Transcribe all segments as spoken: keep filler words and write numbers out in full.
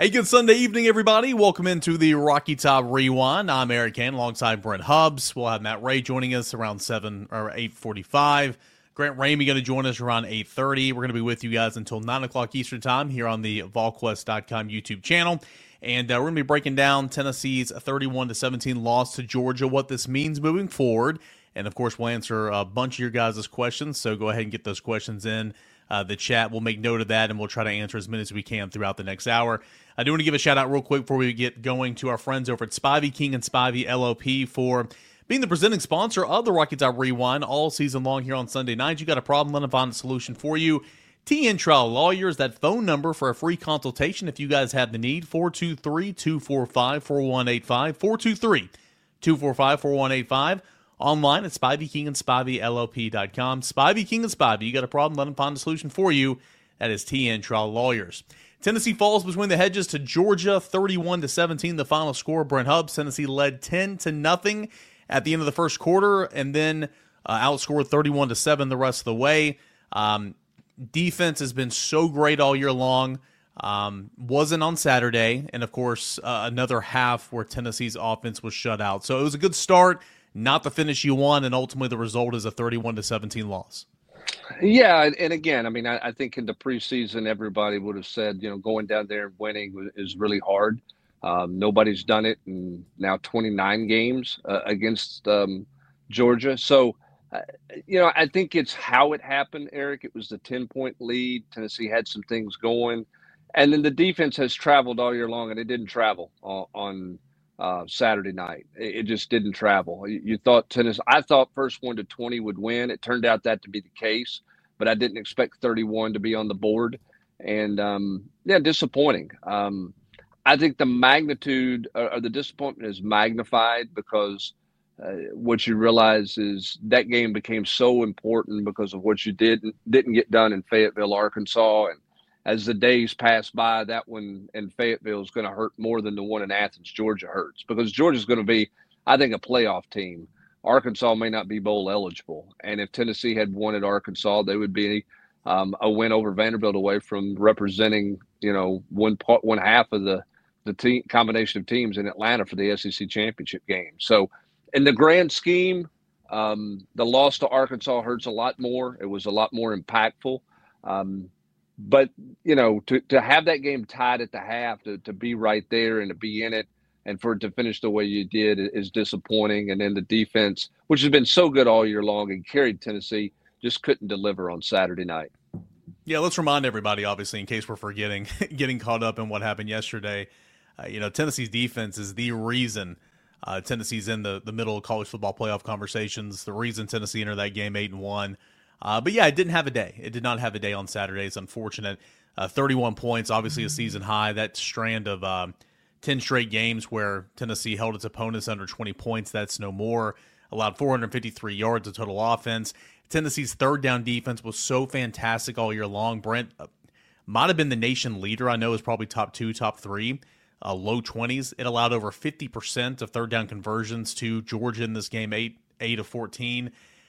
Hey, good Sunday evening, everybody. Welcome into the Rocky Top Rewind. I'm Eric Cann alongside Brent Hubbs. We'll have Matt Ray joining us around seven or eight forty-five. Grant Ramey going to join us around eight thirty. We're going to be with you guys until nine o'clock Eastern Time here on the Vol Quest dot com YouTube channel. And uh, we're going to be breaking down Tennessee's thirty-one to seventeen loss to Georgia, what this means moving forward. And, of course, we'll answer a bunch of your guys' questions, so go ahead and get those questions in uh, the chat. We'll make note of that, and we'll try to answer as many as we can throughout the next hour. I do want to give a shout-out real quick before we get going to our friends over at Spivey King and Spivey L L P for being the presenting sponsor of the Rocky Top Rewind all season long here on Sunday nights. You got a problem, let them find a solution for you. T N Trial Lawyers, that phone number for a free consultation if you guys have the need, four two three, two four five, four one eight five, four two three, two four five, four one eight five. Online at Spivey King and Spivey L L P dot com. Spivey King and Spivey, you got a problem, let them find a solution for you. That is T N Trial Lawyers. Tennessee falls between the hedges to Georgia, thirty-one to seventeen. The final score, Brent Hubbs. Tennessee led ten to nothing at the end of the first quarter, and then uh, outscored thirty-one to seven the rest of the way. Um, defense has been so great all year long. Um, wasn't on Saturday, and of course, uh, another half where Tennessee's offense was shut out. So it was a good start, not the finish you want, and ultimately the result is a thirty-one to seventeen loss. Yeah, and again, I mean, I, I think in the preseason, everybody would have said, you know, going down there and winning is really hard. Um, nobody's done it in now twenty-nine games uh, against um, Georgia. So, uh, you know, I think it's how it happened, Eric. It was the ten-point lead. Tennessee had some things going. And then the defense has traveled all year long, and it didn't travel on, on uh, Saturday night. It, it just didn't travel. You, you thought Tennessee – I thought first one to twenty would win. It turned out that to be the case, but I didn't expect thirty-one to be on the board. And, um, yeah, disappointing. Um, I think the magnitude or the disappointment is magnified because uh, what you realize is that game became so important because of what you did didn't get done in Fayetteville, Arkansas. And as the days pass by, that one in Fayetteville is going to hurt more than the one in Athens, Georgia hurts because Georgia's going to be, I think, a playoff team. Arkansas may not be bowl eligible. And if Tennessee had won at Arkansas, they would be um, a win over Vanderbilt away from representing, you know, one part, one half of the the team combination of teams in Atlanta for the S E C championship game. So in the grand scheme, um, the loss to Arkansas hurts a lot more. It was a lot more impactful. Um, but, you know, to, to have that game tied at the half, to, to be right there and to be in it and for it to finish the way you did is disappointing. And then the defense, which has been so good all year long and carried Tennessee, just couldn't deliver on Saturday night. Yeah, let's remind everybody, obviously, in case we're forgetting, getting caught up in what happened yesterday. Uh, you know, Tennessee's defense is the reason uh, Tennessee's in the, the middle of college football playoff conversations, the reason Tennessee entered that game eight and one. Uh, but, yeah, it didn't have a day. It did not have a day on Saturday. It's unfortunate. Uh, thirty-one points, obviously a season high. That strand of uh, ten straight games where Tennessee held its opponents under twenty points, that's no more. Allowed four hundred fifty-three yards of total offense. Tennessee's third down defense was so fantastic all year long. Brent uh, might have been the nation leader. I know it was probably top two, top three. Uh, low twenties. It allowed over fifty percent of third down conversions to Georgia in this game, eight, eight of fourteen.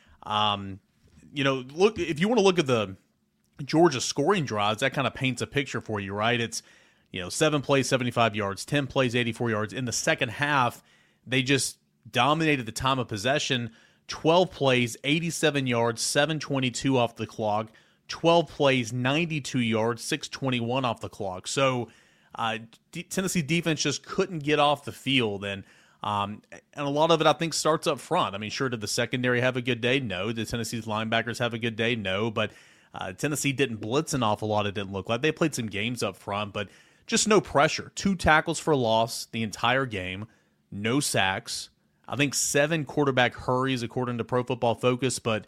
Um, you know, look, if you want to look at the Georgia scoring drives, that kind of paints a picture for you, right? It's, you know, seven plays, seventy-five yards, ten plays, eighty-four yards. In the second half, they just dominated the time of possession. twelve plays, eighty-seven yards, seven twenty-two off the clock. twelve plays, ninety-two yards, six twenty-one off the clock. So, Uh, D- Tennessee defense just couldn't get off the field, and um, and a lot of it, I think, starts up front. I mean, sure, did the secondary have a good day? No. Did Tennessee's linebackers have a good day? No. But uh, Tennessee didn't blitz an awful lot, it didn't look like. They played some games up front, but just no pressure. Two tackles for loss the entire game, no sacks. I think seven quarterback hurries, according to Pro Football Focus, but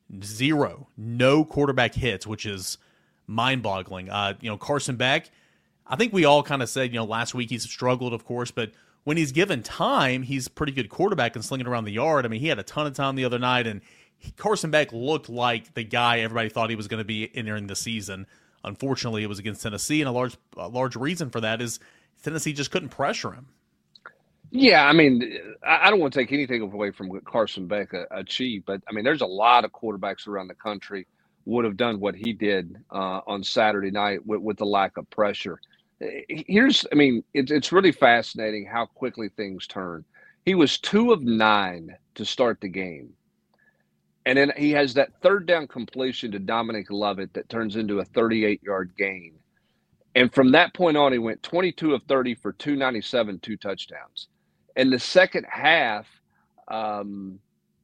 zero, no quarterback hits, which is mind-boggling. Uh, you know, Carson Beck, I think we all kind of said, you know, last week he's struggled, of course, but when he's given time, he's a pretty good quarterback and slinging around the yard. I mean, he had a ton of time the other night, and he, Carson Beck looked like the guy everybody thought he was going to be entering the season. Unfortunately, it was against Tennessee, and a large, a large reason for that is Tennessee just couldn't pressure him. Yeah, I mean, I don't want to take anything away from what Carson Beck achieved, but I mean, there's a lot of quarterbacks around the country would have done what he did uh, on Saturday night with, with the lack of pressure. Here's, I mean, it's it's really fascinating how quickly things turn. He was two of nine to start the game. And then he has that third down completion to Dominic Lovett that turns into a thirty-eight-yard gain. And from that point on, he went twenty-two of thirty for two ninety-seven, two touchdowns. In the second half, um,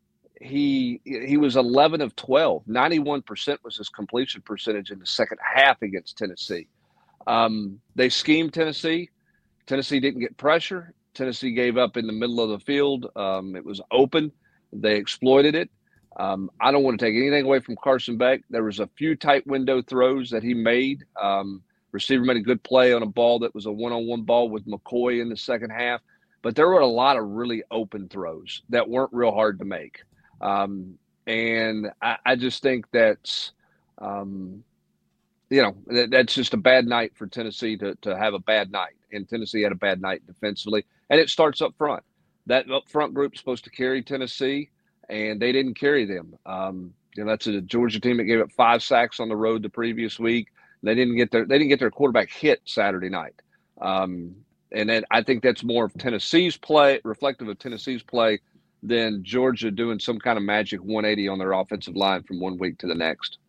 he he was eleven of twelve. ninety-one percent was his completion percentage in the second half against Tennessee. Um, they schemed Tennessee. Tennessee didn't get pressure. Tennessee gave up in the middle of the field. Um, it was open. They exploited it. Um, I don't want to take anything away from Carson Beck. There was a few tight window throws that he made. Um, receiver made a good play on a ball that was a one-on-one ball with McCoy in the second half. But there were a lot of really open throws that weren't real hard to make. Um, and I, I just think that's, um, you know, that, that's just a bad night for Tennessee to, to have a bad night. And Tennessee had a bad night defensively. And it starts up front. That up front group's supposed to carry Tennessee, and they didn't carry them. Um, you know, that's a Georgia team that gave up five sacks on the road the previous week. They didn't get their they didn't get their quarterback hit Saturday night. Um, and then I think that's more of Tennessee's play, reflective of Tennessee's play, than Georgia doing some kind of magic one eighty on their offensive line from one week to the next.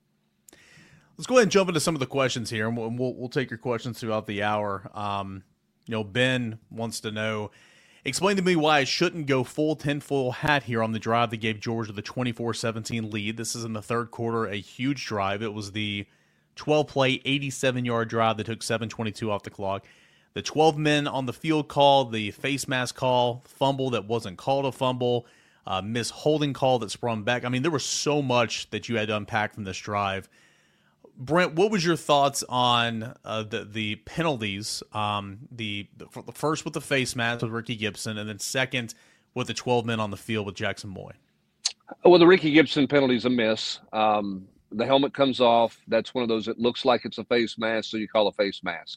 Let's go ahead and jump into some of the questions here, and we'll we'll, we'll take your questions throughout the hour. Um, you know, Ben wants to know, explain to me why I shouldn't go full tinfoil hat here on the drive that gave Georgia the twenty-four seventeen lead. This is in the third quarter, a huge drive. It was the twelve-play, eighty-seven-yard drive that took seven twenty-two off the clock. The twelve men on the field call, the face mask call, fumble that wasn't called a fumble, uh, miss holding call that sprung back. I mean, there was so much that you had to unpack from this drive. Brent, what was your thoughts on uh, the the penalties? Um, the, the first with the face mask with Ricky Gibson, and then second with the twelve men on the field with Jackson Moy. Well, the Ricky Gibson penalty is a miss. Um, the helmet comes off. That's one of those. It looks like it's a face mask, so you call a face mask.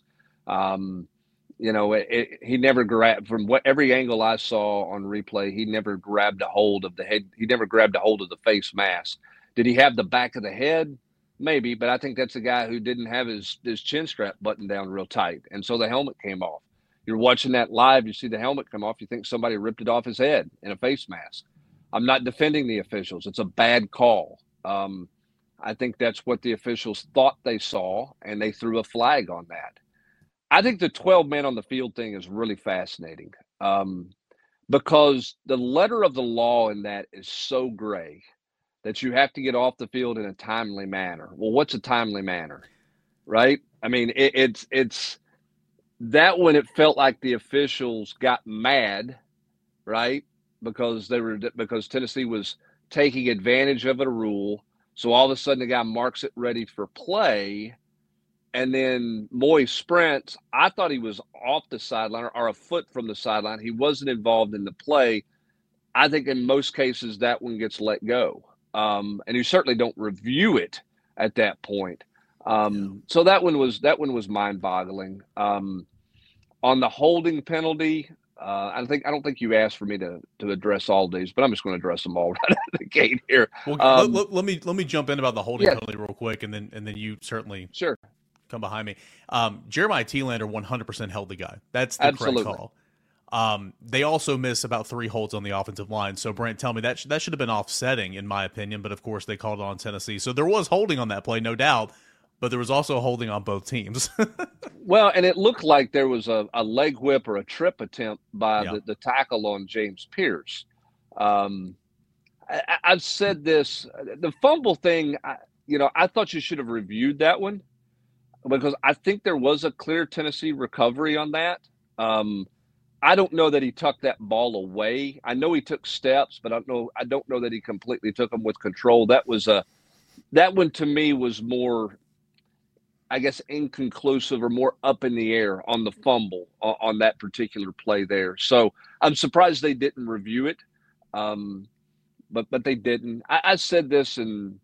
Um, you know, it, it, he never grabbed from what every angle I saw on replay. He never grabbed a hold of the head. He never grabbed a hold of the face mask. Did he have the back of the head? Maybe, but I think that's a guy who didn't have his, his chin strap buttoned down real tight, and so the helmet came off. You're watching that live, you see the helmet come off, you think somebody ripped it off his head in a face mask. I'm not defending the officials. It's a bad call. Um, I think that's what the officials thought they saw, and they threw a flag on that. I think the twelve men on the field thing is really fascinating um, because the letter of the law in that is so gray that you have to get off the field in a timely manner. Well, what's a timely manner, right? I mean, it, it's it's that when it felt like the officials got mad, right? Because they were because Tennessee was taking advantage of a rule. So all of a sudden, the guy marks it ready for play, and then Moy sprints. I thought he was off the sideline or a foot from the sideline. He wasn't involved in the play. I think in most cases that one gets let go. Um, and you certainly don't review it at that point. Um, so that one was that one was mind-boggling. Um, on the holding penalty, uh, I think I don't think you asked for me to to address all these, but I'm just going to address them all right out of the gate here. Well, um, let, let, let me let me jump in about the holding yeah. penalty real quick, and then and then you certainly sure come behind me. Um, Jeremiah Thielander one hundred percent held the guy. That's the Absolutely. correct call. Um, they also miss about three holds on the offensive line. So, Brent, tell me, that sh- that should have been offsetting, in my opinion. But, of course, they called it on Tennessee. So there was holding on that play, no doubt. But there was also holding on both teams. Well, and it looked like there was a, a leg whip or a trip attempt by yeah. the, the tackle on James Pierce. Um, I, I've said this. The fumble thing, I, you know, I thought you should have reviewed that one because I think there was a clear Tennessee recovery on that. Um I don't know that he tucked that ball away. I know he took steps, but I don't know. I don't know that he completely took them with control. That was a, that one to me was more, I guess, inconclusive or more up in the air on the fumble on, on that particular play there. So I'm surprised they didn't review it, um, but but they didn't. I, I said this, and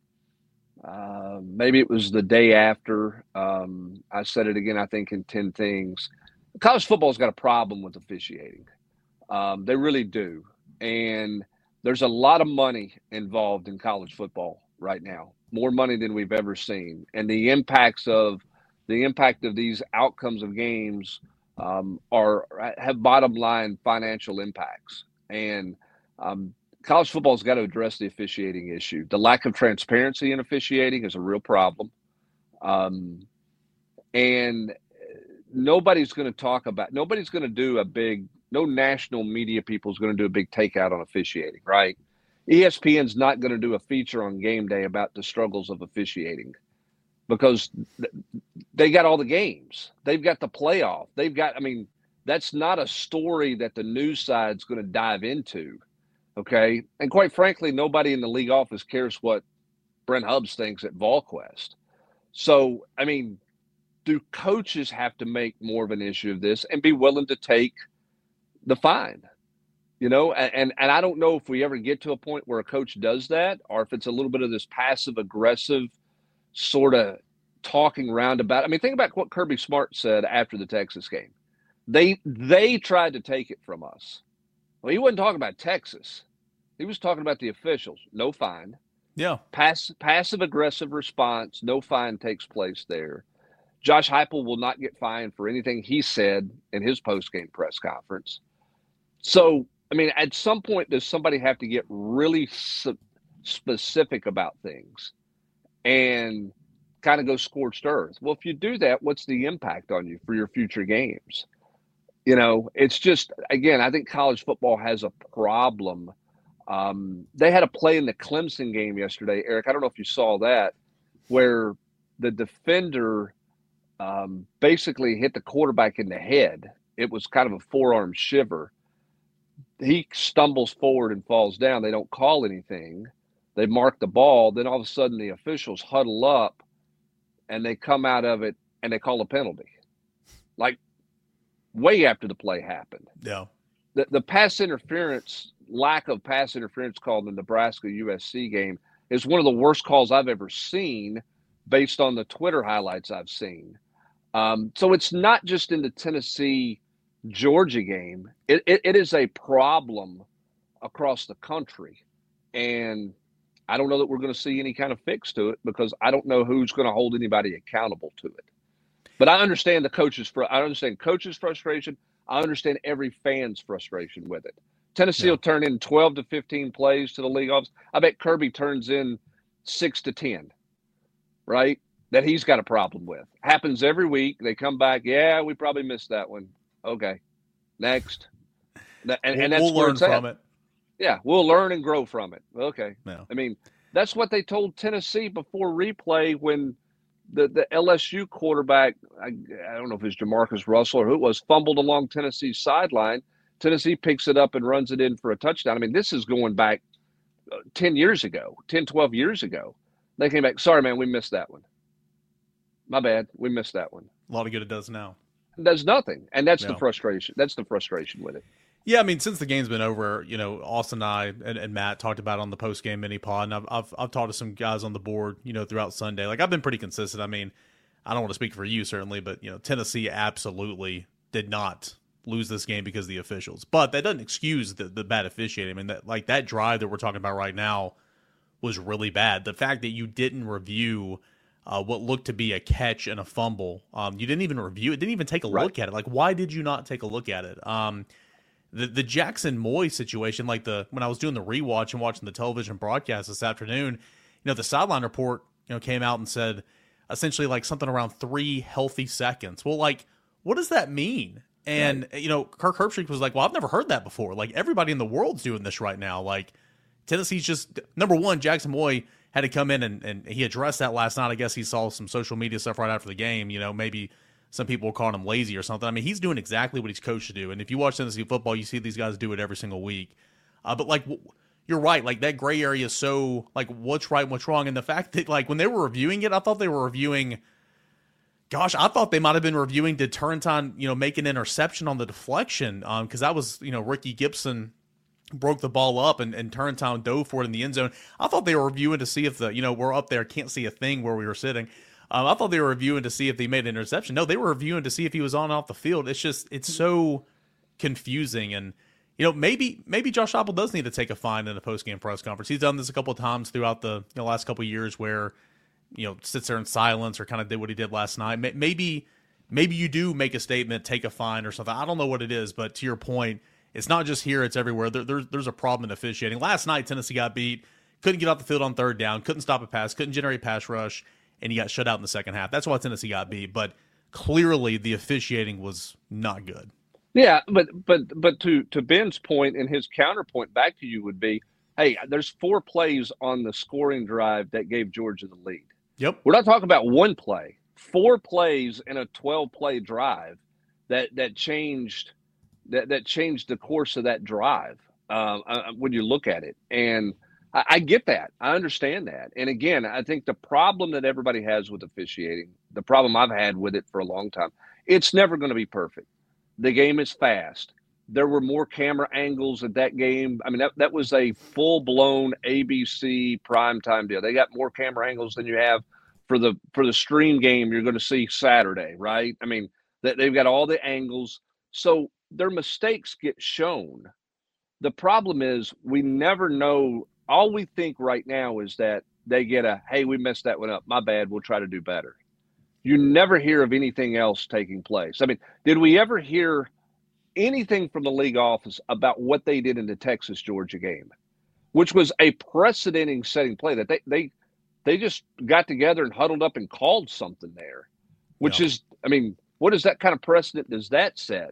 uh, maybe it was the day after. Um, I said it again. I think in ten things. College football's got a problem with officiating. Um, they really do. And there's a lot of money involved in college football right now, more money than we've ever seen. And the impacts of the impact of these outcomes of games um, are have bottom line financial impacts. And um, college football's got to address the officiating issue. The lack of transparency in officiating is a real problem. Um, and nobody's going to talk about, nobody's going to do a big, no national media people is going to do a big takeout on officiating, right? E S P N's not going to do a feature on game day about the struggles of officiating because they got all the games. They've got the playoff. They've got, I mean, that's not a story that the news side's going to dive into. Okay. And quite frankly, nobody in the league office cares what Brent Hubbs thinks at VolQuest. So, I mean, do coaches have to make more of an issue of this and be willing to take the fine? You know, and, and I don't know if we ever get to a point where a coach does that or if it's a little bit of this passive aggressive sort of talking roundabout. I mean, think about what Kirby Smart said after the Texas game. They they tried to take it from us. Well, he wasn't talking about Texas. He was talking about the officials. No fine. Yeah. Pass, passive aggressive response. No fine takes place there. Josh Heupel will not get fined for anything he said in his post-game press conference. So, I mean, at some point, does somebody have to get really su- specific about things and kind of go scorched earth? Well, if you do that, what's the impact on you for your future games? You know, it's just, again, I think college football has a problem. Um, they had a play in the Clemson game yesterday, Eric. I don't know if you saw that, where the defender um, basically hit the quarterback in the head. It was kind of a forearm shiver. He stumbles forward and falls down. They don't call anything. They mark the ball. Then all of a sudden the officials huddle up and they come out of it and they call a penalty. Like way after the play happened. Yeah. The, the pass interference, lack of pass interference call in the Nebraska U S C game is one of the worst calls I've ever seen based on the Twitter highlights I've seen. Um, so it's not just in the Tennessee Georgia game. It, it, it is a problem across the country. And I don't know that we're going to see any kind of fix to it because I don't know who's going to hold anybody accountable to it. But I understand the coaches, fr- I understand coaches' frustration. I understand every fan's frustration with it. Tennessee yeah. will turn in twelve to fifteen plays to the league office. I bet Kirby turns in six to ten, right? That he's got a problem with. Happens every week. They come back. Yeah, we probably missed that one. Okay, next. And, we'll, and that's we'll where learn it's from at. it. Yeah, we'll learn and grow from it. Okay. No. I mean, that's what they told Tennessee before replay when the, the L S U quarterback, I, I don't know if it's Jamarcus Russell or who it was, fumbled along Tennessee's sideline. Tennessee picks it up and runs it in for a touchdown. I mean, this is going back ten years ago, ten, twelve years ago. They came back, sorry, man, we missed that one. My bad. We missed that one. A lot of good it does now. It does nothing. And that's no. the frustration. That's the frustration with it. Yeah, I mean, since the game's been over, you know, Austin and I and, and Matt talked about it on the post-game mini-pod, and I've, I've I've talked to some guys on the board, you know, throughout Sunday. Like, I've been pretty consistent. I mean, I don't want to speak for you, certainly, but, you know, Tennessee absolutely did not lose this game because of the officials. But that doesn't excuse the, the bad officiating. I mean, that, like, that drive that we're talking about right now was really bad. The fact that you didn't review uh, what looked to be a catch and a fumble, um, you didn't even review it, didn't even take a right. look at it. Like, why did you not take a look at it? Um The the Jackson Moy situation, like the when I was doing the rewatch and watching the television broadcast this afternoon, you know, the sideline report, you know, came out and said essentially like something around three healthy seconds. Well, like, what does that mean? And, right. you know, Kirk Herbstreit was like, well, I've never heard that before. Like, everybody in the world's doing this right now. Like, Tennessee's just, number one, Jackson Moy had to come in and, and he addressed that last night. I guess he saw some social media stuff right after the game, you know, maybe some people were calling him lazy or something. I mean, he's doing exactly what he's coached to do. And if you watch Tennessee football, you see these guys do it every single week. Uh, but, like, you're right. Like, that gray area is so, like, what's right and what's wrong. And the fact that, like, when they were reviewing it, I thought they were reviewing, gosh, I thought they might have been reviewing, did Turrentine, you know, make an interception on the deflection? Um, because that was, you know, Ricky Gibson broke the ball up and, and Turrentine dove for it in the end zone. I thought they were reviewing to see if the, you know, we're up there, can't see a thing where we were sitting. Um, I thought they were reviewing to see if they made an interception. No, they were reviewing to see if he was on and off the field. It's just, it's so confusing. And, you know, maybe maybe Josh Heupel does need to take a fine in a post-game press conference. He's done this a couple of times throughout the you know, last couple of years where you know, sits there in silence or kind of did what he did last night. Maybe, maybe you do make a statement, take a fine or something. I don't know what it is, but to your point, it's not just here; it's everywhere. There, there's there's a problem in officiating. Last night, Tennessee got beat, couldn't get off the field on third down, couldn't stop a pass, couldn't generate pass rush, and he got shut out in the second half. That's why Tennessee got beat. But clearly, the officiating was not good. Yeah, but but but to to Ben's point and his counterpoint back to you would be, hey, there's four plays on the scoring drive that gave Georgia the lead. Yep. We're not talking about one play. Four plays in a twelve-play drive that that changed that that changed the course of that drive. Uh, when you look at it, and I, I get that, I understand that. And again, I think the problem that everybody has with officiating, the problem I've had with it for a long time, it's never going to be perfect. The game is fast. There were more camera angles at that game. I mean, that, that was a full-blown A B C primetime deal. They got more camera angles than you have for the for the stream game you're going to see Saturday, right? I mean, that they've got all the angles. So their mistakes get shown. The problem is we never know. All we think right now is that they get a, hey, we messed that one up. My bad. We'll try to do better. You never hear of anything else taking place. I mean, did we ever hear anything from the league office about what they did in the Texas-Georgia game, which was a precedent-setting play that they they they just got together and huddled up and called something there, which yeah. is, I mean, what is that kind of precedent does that set?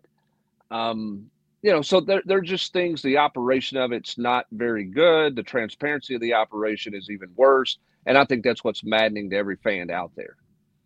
Um, you know, so they're, they're just things, the operation of it's not very good. The transparency of the operation is even worse. And I think that's what's maddening to every fan out there.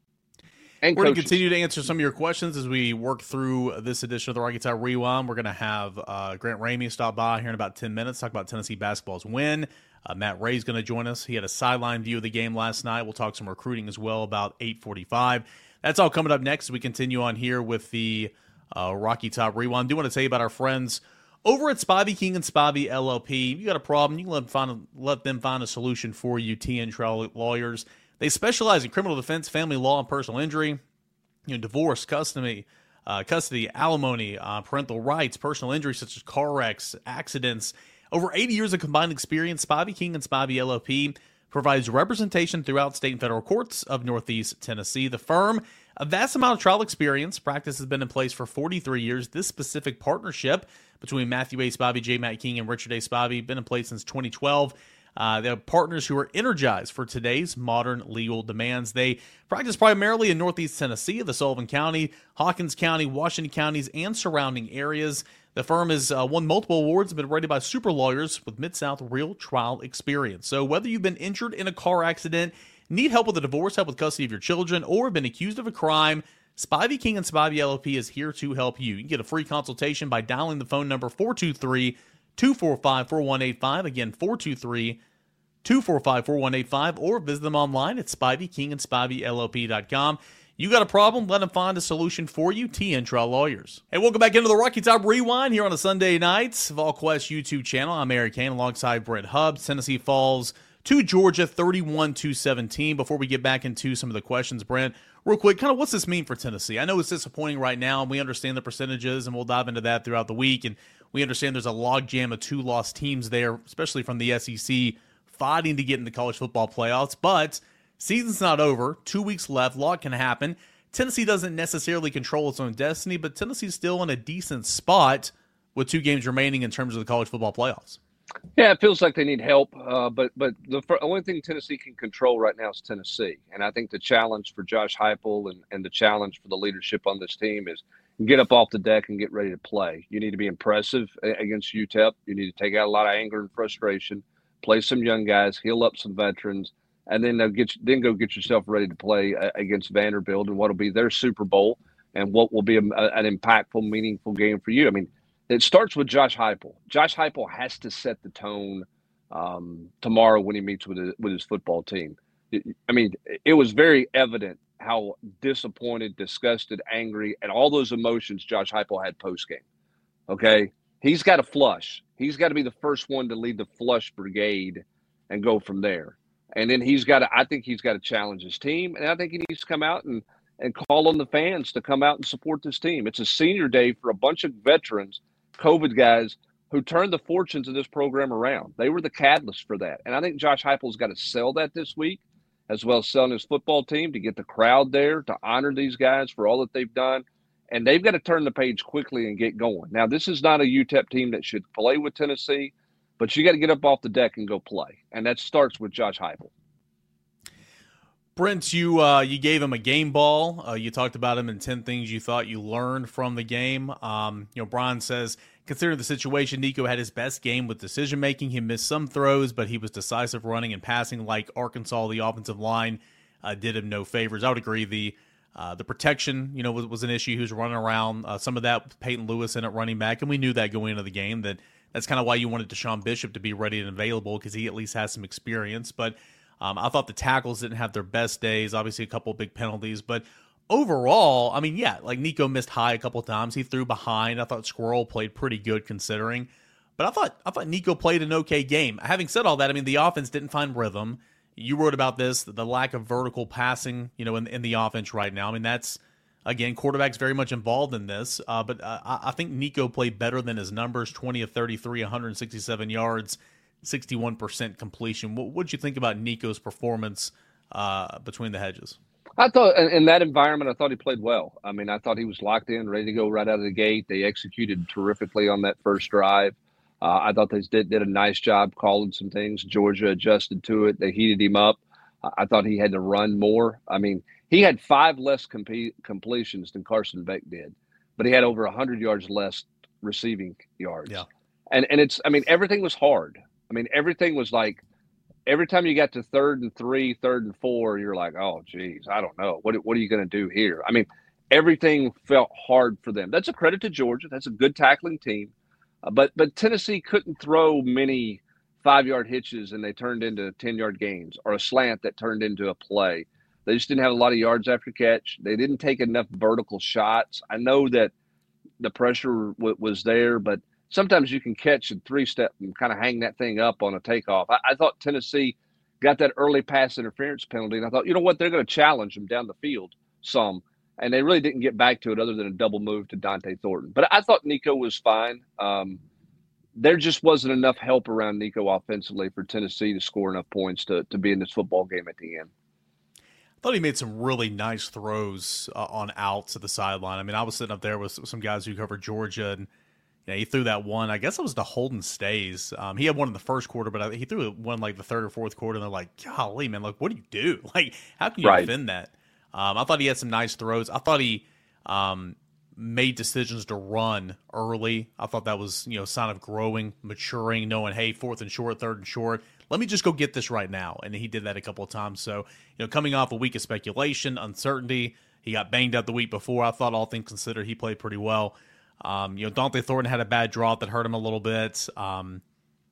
And we're going to continue to answer some of your questions as we work through this edition of the Rocky Top Rewind. We're going to have uh, Grant Ramey stop by here in about ten minutes, talk about Tennessee basketball's win. Uh, Matt Ray's going to join us. He had a sideline view of the game last night. We'll talk some recruiting as well about eight forty-five. That's all coming up next as we continue on here with the uh, Rocky Top Rewind. I do want to tell you about our friends over at Spivey King and Spivey L L P. If you got a problem, you can let them find a, let them find a solution for you. T N Trail Lawyers. They specialize in criminal defense, family law, and personal injury. You know, divorce, custody, uh, custody, alimony, uh, parental rights, personal injury such as car wrecks, accidents. Over eighty years of combined experience, Spivey King and Spivey L L P provides representation throughout state and federal courts of Northeast Tennessee. The firm, a vast amount of trial experience. Practice has been in place for forty-three years. This specific partnership between Matthew A. Spivey, J. Matt King, and Richard A. Spivey been in place since twenty twelve. Uh, they have partners who are energized for today's modern legal demands. They practice primarily in Northeast Tennessee, the Sullivan County, Hawkins County, Washington counties, and surrounding areas. The firm has uh, won multiple awards and been rated by super lawyers with Mid-South real trial experience. So whether you've been injured in a car accident, need help with a divorce, help with custody of your children, or been accused of a crime, Spivey King and Spivey L L P is here to help you. You can get a free consultation by dialing the phone number four two three, two four five, four one eight five. Again, four two three, two four five, four one eight five, or visit them online at Spivey King and Spivey L L P dot com. You got a problem? Let them find a solution for you. T N Trail Lawyers. Hey, welcome back into the Rocky Top Rewind here on a Sunday night. VolQuest YouTube channel. I'm Eric Kane alongside Brent Hubbs. Tennessee falls to Georgia thirty-one to seventeen. Before we get back into some of the questions, Brent, real quick, kind of what's this mean for Tennessee? I know it's disappointing right now, and we understand the percentages, and we'll dive into that throughout the week. And we understand there's a logjam of two lost teams there, especially from the S E C, fighting to get in the college football playoffs. But season's not over. Two weeks left. A lot can happen. Tennessee doesn't necessarily control its own destiny, but Tennessee's still in a decent spot with two games remaining in terms of the college football playoffs. Yeah, it feels like they need help, uh, but but the only thing Tennessee can control right now is Tennessee. And I think the challenge for Josh Heupel and, and the challenge for the leadership on this team is get up off the deck and get ready to play. You need to be impressive against U T E P. You need to take out a lot of anger and frustration, play some young guys, heal up some veterans, and then they'll get then go get yourself ready to play against Vanderbilt and what will be their Super Bowl and what will be a, an impactful, meaningful game for you. I mean, it starts with Josh Heupel. Josh Heupel has to set the tone um, tomorrow when he meets with his, with his football team. It, I mean, it was very evident how disappointed, disgusted, angry, and all those emotions Josh Heupel had post-game. Okay? He's got to flush. He's got to be the first one to lead the flush brigade and go from there. And then he's got to – I think he's got to challenge his team, and I think he needs to come out and, and call on the fans to come out and support this team. It's a senior day for a bunch of veterans, COVID guys, who turned the fortunes of this program around. They were the catalyst for that. And I think Josh Heupel's got to sell that this week. as well as selling his football team to get the crowd there, to honor these guys for all that they've done. And they've got to turn the page quickly and get going. Now, this is not a U T E P team that should play with Tennessee, but you got to get up off the deck and go play. And that starts with Josh Heupel. Brent, you uh, you gave him a game ball. Uh, you talked about him and ten things you thought you learned from the game. Um, you know, Brian says, considering the situation, Nico had his best game with decision making. He missed some throws, but he was decisive running and passing. Like Arkansas, the offensive line uh, did him no favors. I would agree. The uh, the protection, you know, was, was an issue. He was running around. Uh, some of that with Peyton Lewis in at running back, and we knew that going into the game. That that's kind of why you wanted Deshaun Bishop to be ready and available, because he at least has some experience. But Um, I thought the tackles didn't have their best days. Obviously, a couple of big penalties. But overall, I mean, yeah, like Nico missed high a couple of times. He threw behind. I thought Squirrel played pretty good considering. But I thought I thought Nico played an okay game. Having said all that, I mean, the offense didn't find rhythm. You wrote about this, the lack of vertical passing, you know, in, in the offense right now. I mean, that's, again, quarterback's very much involved in this. Uh, but uh, I, I think Nico played better than his numbers, twenty of thirty-three, one hundred sixty-seven yards. sixty-one percent completion. What would you think about Nico's performance uh, between the hedges? I thought in that environment, I thought he played well. I mean, I thought he was locked in, ready to go right out of the gate. They executed terrifically on that first drive. Uh, I thought they did, did a nice job calling some things. Georgia adjusted to it. They heated him up. I thought he had to run more. I mean, he had five less comp- completions than Carson Beck did, but he had over one hundred yards less receiving yards. Yeah. And, and it's, I mean, everything was hard. I mean, everything was like, every time you got to third and three, third and four, you're like, oh, geez, I don't know. What, what are you going to do here? I mean, everything felt hard for them. That's a credit to Georgia. That's a good tackling team. Uh, but but Tennessee couldn't throw many five-yard hitches and they turned into ten-yard gains, or a slant that turned into a play. They just didn't have a lot of yards after catch. They didn't take enough vertical shots. I know that the pressure w- was there, but sometimes you can catch a three-step and kind of hang that thing up on a takeoff. I, I thought Tennessee got that early pass interference penalty, and I thought, you know what, they're going to challenge them down the field some. And they really didn't get back to it other than a double move to Dante Thornton. But I thought Nico was fine. Um, there just wasn't enough help around Nico offensively for Tennessee to score enough points to, to be in this football game at the end. I thought he made some really nice throws uh, on outs at the sideline. I mean, I was sitting up there with some guys who covered Georgia, and you know, he threw that one. I guess it was to Holden Stays. Um, he had one in the first quarter, but I, he threw one like the third or fourth quarter, and they're like, golly, man, like, what do you do? Like, how can you Right. defend that? Um, I thought he had some nice throws. I thought he um, made decisions to run early. I thought that was, you know, a sign of growing, maturing, knowing, hey, fourth and short, third and short. Let me just go get this right now. And he did that a couple of times. So, you know, coming off a week of speculation, uncertainty, he got banged up the week before. I thought all things considered, he played pretty well. Um, you know, Dante Thornton had a bad drop that hurt him a little bit. Um,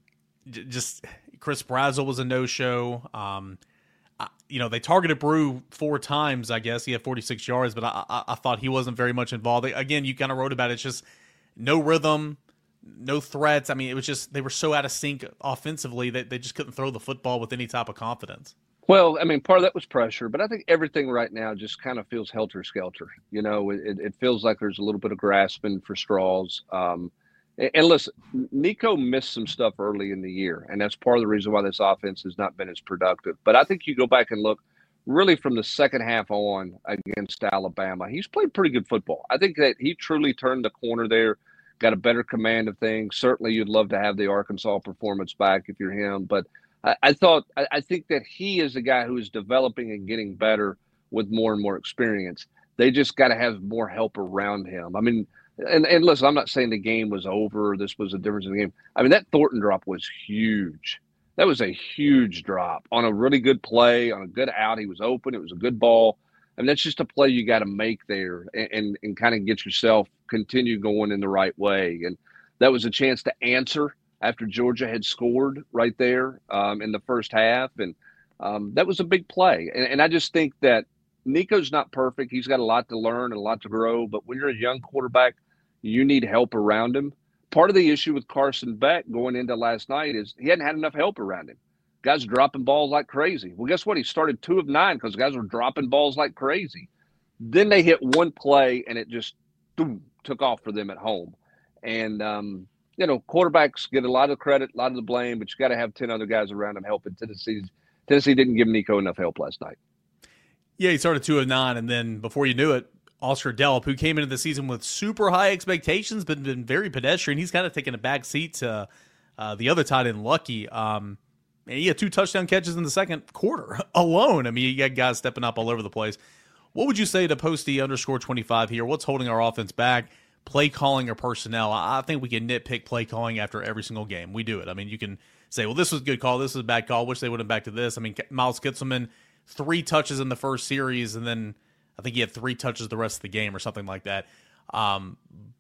j- just Chris Brazzell was a no-show. Um, I, you know, they targeted Brew four times, I guess. He had forty-six yards, but I, I, I thought he wasn't very much involved. Again, you kind of wrote about it. It's just no rhythm, no threats. I mean, it was just they were so out of sync offensively that they just couldn't throw the football with any type of confidence. Well, I mean, part of that was pressure, but I think everything right now just kind of feels helter-skelter. You know, it, it feels like there's a little bit of grasping for straws. Um, and, and listen, Nico missed some stuff early in the year, and that's part of the reason why this offense has not been as productive. But I think you go back and look really from the second half on against Alabama, he's played pretty good football. I think that he truly turned the corner there, got a better command of things. Certainly you'd love to have the Arkansas performance back if you're him, but I, I thought I, I think that he is a guy who is developing and getting better with more and more experience. They just got to have more help around him. I mean, and, and listen, I'm not saying the game was over. This was a difference in the game. I mean, that Thornton drop was huge. That was a huge drop on a really good play, on a good out. He was open. It was a good ball. I mean, that's just a play you got to make there and, and, and kind of get yourself continue going in the right way. And that was a chance to answer after Georgia had scored right there um, in the first half. And um, that was a big play. And, and I just think that Nico's not perfect. He's got a lot to learn and a lot to grow. But when you're a young quarterback, you need help around him. Part of the issue with Carson Beck going into last night is he hadn't had enough help around him. Guys dropping balls like crazy. Well, guess what? He started two of nine because guys were dropping balls like crazy. Then they hit one play, and it just boom, took off for them at home. And, um, you know, quarterbacks get a lot of credit, a lot of the blame, but you got to have ten other guys around them helping. Tennessee's Tennessee didn't give Nico enough help last night. Yeah, he started two of nine, and then before you knew it, Oscar Delp, who came into the season with super high expectations, but been very pedestrian. He's kind of taken a back seat to uh, the other tight end, Lucky. Um, and he had two touchdown catches in the second quarter alone. I mean, you got guys stepping up all over the place. What would you say to Posty underscore twenty-five here? What's holding our offense back? Play calling or personnel? I think we can nitpick play calling after every single game. We do it. I mean, you can say, well, this was a good call. This was a bad call. Wish they would have back to this. I mean, Miles Kitselman, three touches in the first series, and then I think he had three touches the rest of the game or something like that. Um,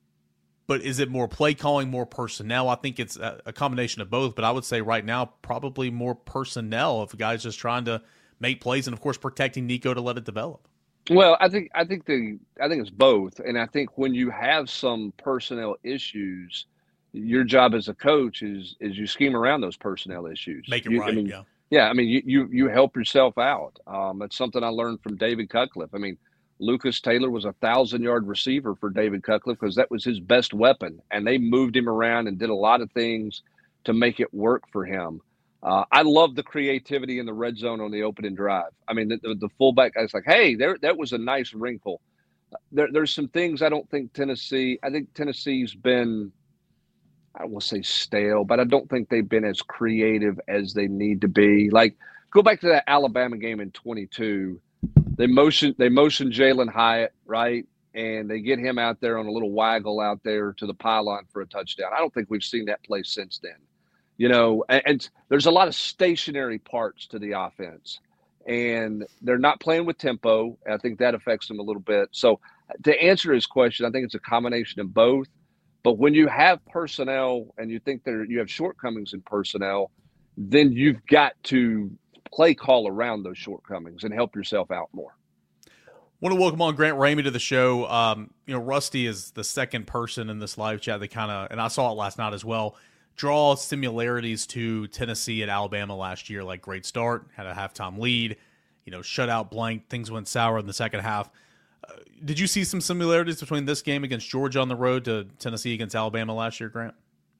but is it more play calling, more personnel? I think it's a, a combination of both, but I would say right now probably more personnel if a guy's just trying to make plays and, of course, protecting Nico to let it develop. Well, I think I think the I think it's both, and I think when you have some personnel issues, your job as a coach is is you scheme around those personnel issues. Make it you, right, I mean, yeah. Yeah, I mean, you, you you help yourself out. Um, that's something I learned from David Cutcliffe. I mean, Lucas Taylor was a thousand-yard receiver for David Cutcliffe because that was his best weapon, and they moved him around and did a lot of things to make it work for him. Uh, I love the creativity in the red zone on the opening drive. I mean, the, the, the fullback, I was like, hey, there, that was a nice wrinkle. There, there's some things I don't think Tennessee – I think Tennessee's been – I don't want to say stale, but I don't think they've been as creative as they need to be. Like, go back to that Alabama game in twenty-two. They motion they motion Jalen Hyatt, right? And they get him out there on a little waggle out there to the pylon for a touchdown. I don't think we've seen that play since then. You know, and, and there's a lot of stationary parts to the offense. And they're not playing with tempo. I think that affects them a little bit. So to answer his question, I think it's a combination of both. But when you have personnel and you think that you have shortcomings in personnel, then you've got to play call around those shortcomings and help yourself out more. Want to welcome on Grant Ramey to the show. Um, you know, Rusty is the second person in this live chat that kind of, and I saw it last night as well, draw similarities to Tennessee and Alabama last year. Like, great start, had a halftime lead, you know, shutout blank, things went sour in the second half. Uh, did you see some similarities between this game against Georgia on the road to Tennessee against Alabama last year, Grant?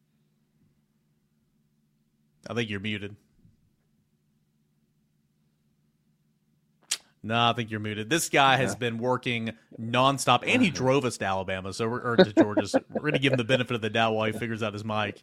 I think you're muted. No, I think you're muted. This guy yeah. has been working nonstop, and he drove us to Alabama, so we're or to Georgia. So we're going to give him the benefit of the doubt while he figures out his mic.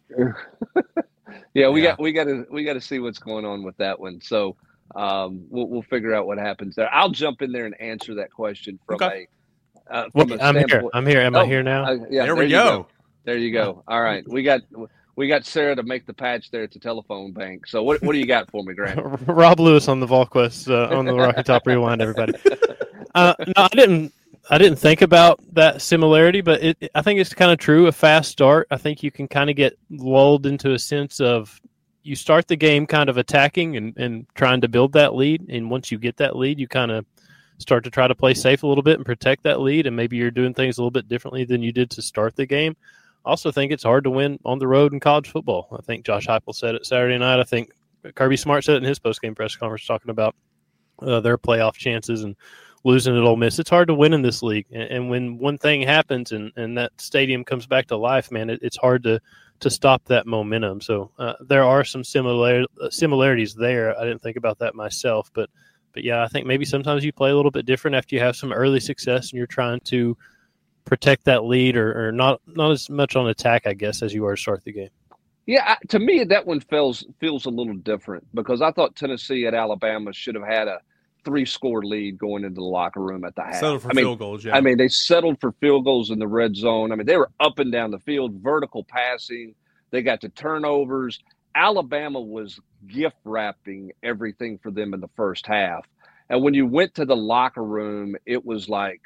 yeah, we yeah. got we got to we got to see what's going on with that one. So um, we'll we'll figure out what happens there. I'll jump in there and answer that question from okay. a. Uh, from well, a I'm here. I'm here. Am oh, I here now? Uh, yeah, there, there we go. go. There you go. All right, we got. We got Sarah to make the patch there at the telephone bank. So what what do you got for me, Grant? Rob Lewis on the VolQuest uh, on the Rocky Top Rewind, everybody. Uh, no, I didn't I didn't think about that similarity, but it, I think it's kind of true. A fast start, I think you can kind of get lulled into a sense of you start the game kind of attacking and, and trying to build that lead, and once you get that lead, you kind of start to try to play safe a little bit and protect that lead, and maybe you're doing things a little bit differently than you did to start the game. Also think it's hard to win on the road in college football. I think Josh Heupel said it Saturday night. I think Kirby Smart said it in his post-game press conference talking about uh, their playoff chances and losing at Ole Miss. It's hard to win in this league. And, and when one thing happens and, and that stadium comes back to life, man, it, it's hard to, to stop that momentum. So uh, there are some similar, similarities there. I didn't think about that myself. But, but, yeah, I think maybe sometimes you play a little bit different after you have some early success and you're trying to protect that lead or, or not not as much on attack, I guess, as you are to start the game. Yeah, I, to me, that one feels feels a little different because I thought Tennessee at Alabama should have had a three-score lead going into the locker room at the half. Settled for I mean, field goals, yeah. I mean, they settled for field goals in the red zone. I mean, they were up and down the field, vertical passing. They got to turnovers. Alabama was gift-wrapping everything for them in the first half. And when you went to the locker room, it was like,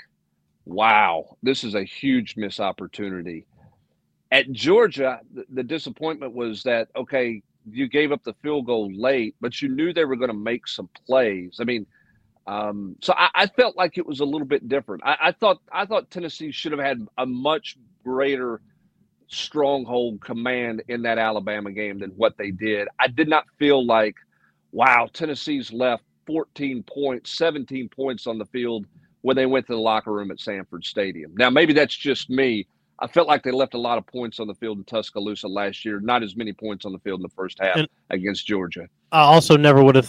wow, this is a huge missed opportunity. At Georgia, the, the disappointment was that, okay, you gave up the field goal late, but you knew they were going to make some plays. I mean, um, so I, I felt like it was a little bit different. I, I thought I thought Tennessee should have had a much greater stronghold command in that Alabama game than what they did. I did not feel like, wow, Tennessee's left fourteen points, seventeen points on the field when they went to the locker room at Sanford Stadium. Now, maybe that's just me. I felt like they left a lot of points on the field in Tuscaloosa last year, not as many points on the field in the first half and against Georgia. I also never would have thought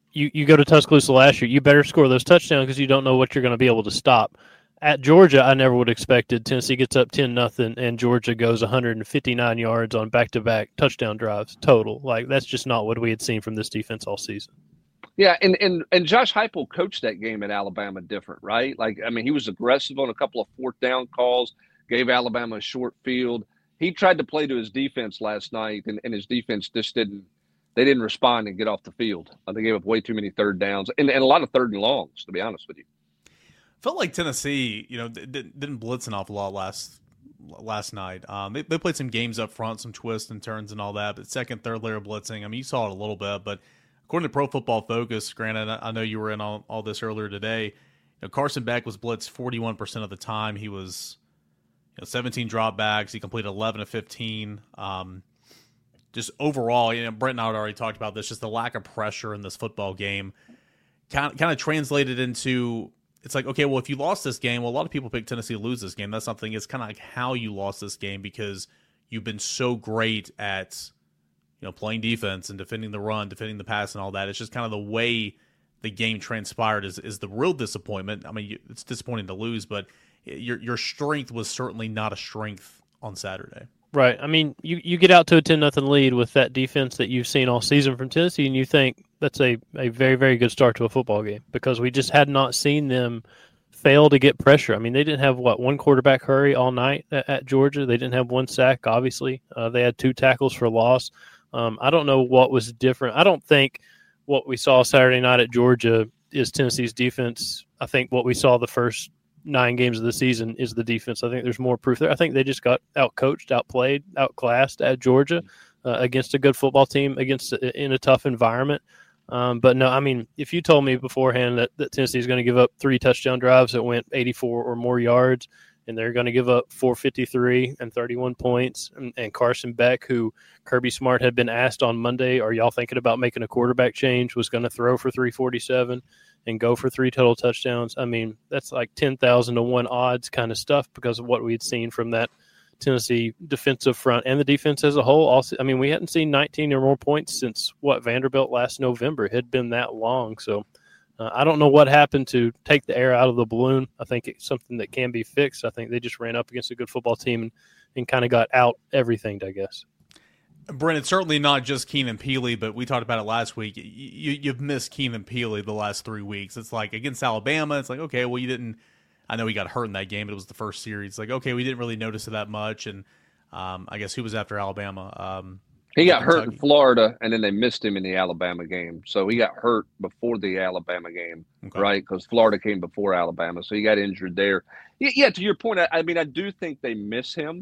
you, you go to Tuscaloosa last year, you better score those touchdowns because you don't know what you're going to be able to stop. At Georgia, I never would have expected Tennessee gets up ten nothing and Georgia goes one hundred fifty-nine yards on back-to-back touchdown drives total. Like, that's just not what we had seen from this defense all season. Yeah, and, and, and Josh Heupel coached that game at Alabama different, right? Like, I mean, he was aggressive on a couple of fourth down calls, gave Alabama a short field. He tried to play to his defense last night, and, and his defense just didn't – they didn't respond and get off the field. Uh, they gave up way too many third downs and, and a lot of third and longs, to be honest with you. Felt like Tennessee, you know, didn't, didn't blitz an awful lot last last night. Um, they, they played some games up front, some twists and turns and all that, but second, third layer blitzing, I mean, you saw it a little bit, but according to Pro Football Focus, granted, I know you were in all, all this earlier today, you know, Carson Beck was blitzed forty-one percent of the time. He was, you know, seventeen dropbacks. He completed eleven of fifteen. Um, just overall, you know, Brent and I had already talked about this, just the lack of pressure in this football game kind, kind of translated into – it's like, okay, well, if you lost this game, well, a lot of people pick Tennessee to lose this game. That's something. It's kind of like how you lost this game because you've been so great at, you know, playing defense and defending the run, defending the pass and all that. It's just kind of the way the game transpired is, is the real disappointment. I mean, it's disappointing to lose, but your your strength was certainly not a strength on Saturday. Right. I mean, you, you get out to a ten nothing lead with that defense that you've seen all season from Tennessee, and you think that's a, a very, very good start to a football game because we just had not seen them fail to get pressure. I mean, they didn't have, what, one quarterback hurry all night at, at Georgia. They didn't have one sack, obviously. Uh, they had two tackles for loss. Um, I don't know what was different. I don't think what we saw Saturday night at Georgia is Tennessee's defense. I think what we saw the first nine games of the season is the defense. I think there's more proof there. I think they just got out-coached, outplayed, outclassed at Georgia uh, against a good football team, against in a tough environment. Um, but no, I mean, if you told me beforehand that, that Tennessee is going to give up three touchdown drives that went eighty-four or more yards, and they're going to give up four fifty-three and thirty-one points, and, and Carson Beck, who Kirby Smart had been asked on Monday, are y'all thinking about making a quarterback change, was going to throw for three forty-seven and go for three total touchdowns. I mean, that's like ten thousand to one odds kind of stuff because of what we had seen from that Tennessee defensive front and the defense as a whole. Also, I mean, we hadn't seen nineteen or more points since, what, Vanderbilt last November. It had been that long. So uh, I don't know what happened to take the air out of the balloon. I think it's something that can be fixed. I think they just ran up against a good football team and, and kind of got out everything, I guess. Brent, it's certainly not just Keenan Peely, but we talked about it last week. You, you, you've missed Keenan Peely the last three weeks. It's like against Alabama, it's like, okay, well, you didn't – I know he got hurt in that game, but it was the first series. It's like, okay, we didn't really notice it that much. And um, I guess who was after Alabama? Um, he got Kentucky. hurt in Florida, and then they missed him in the Alabama game. So he got hurt before the Alabama game, okay. right, because Florida came before Alabama. So he got injured there. Yeah, yeah to your point, I, I mean, I do think they miss him.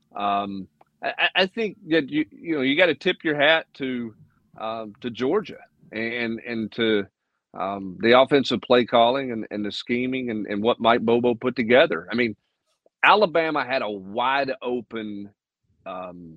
Um I, I think that you you know you got to tip your hat to um, to Georgia and and to um, the offensive play calling and, and the scheming and, and what Mike Bobo put together. I mean, Alabama had a wide open um,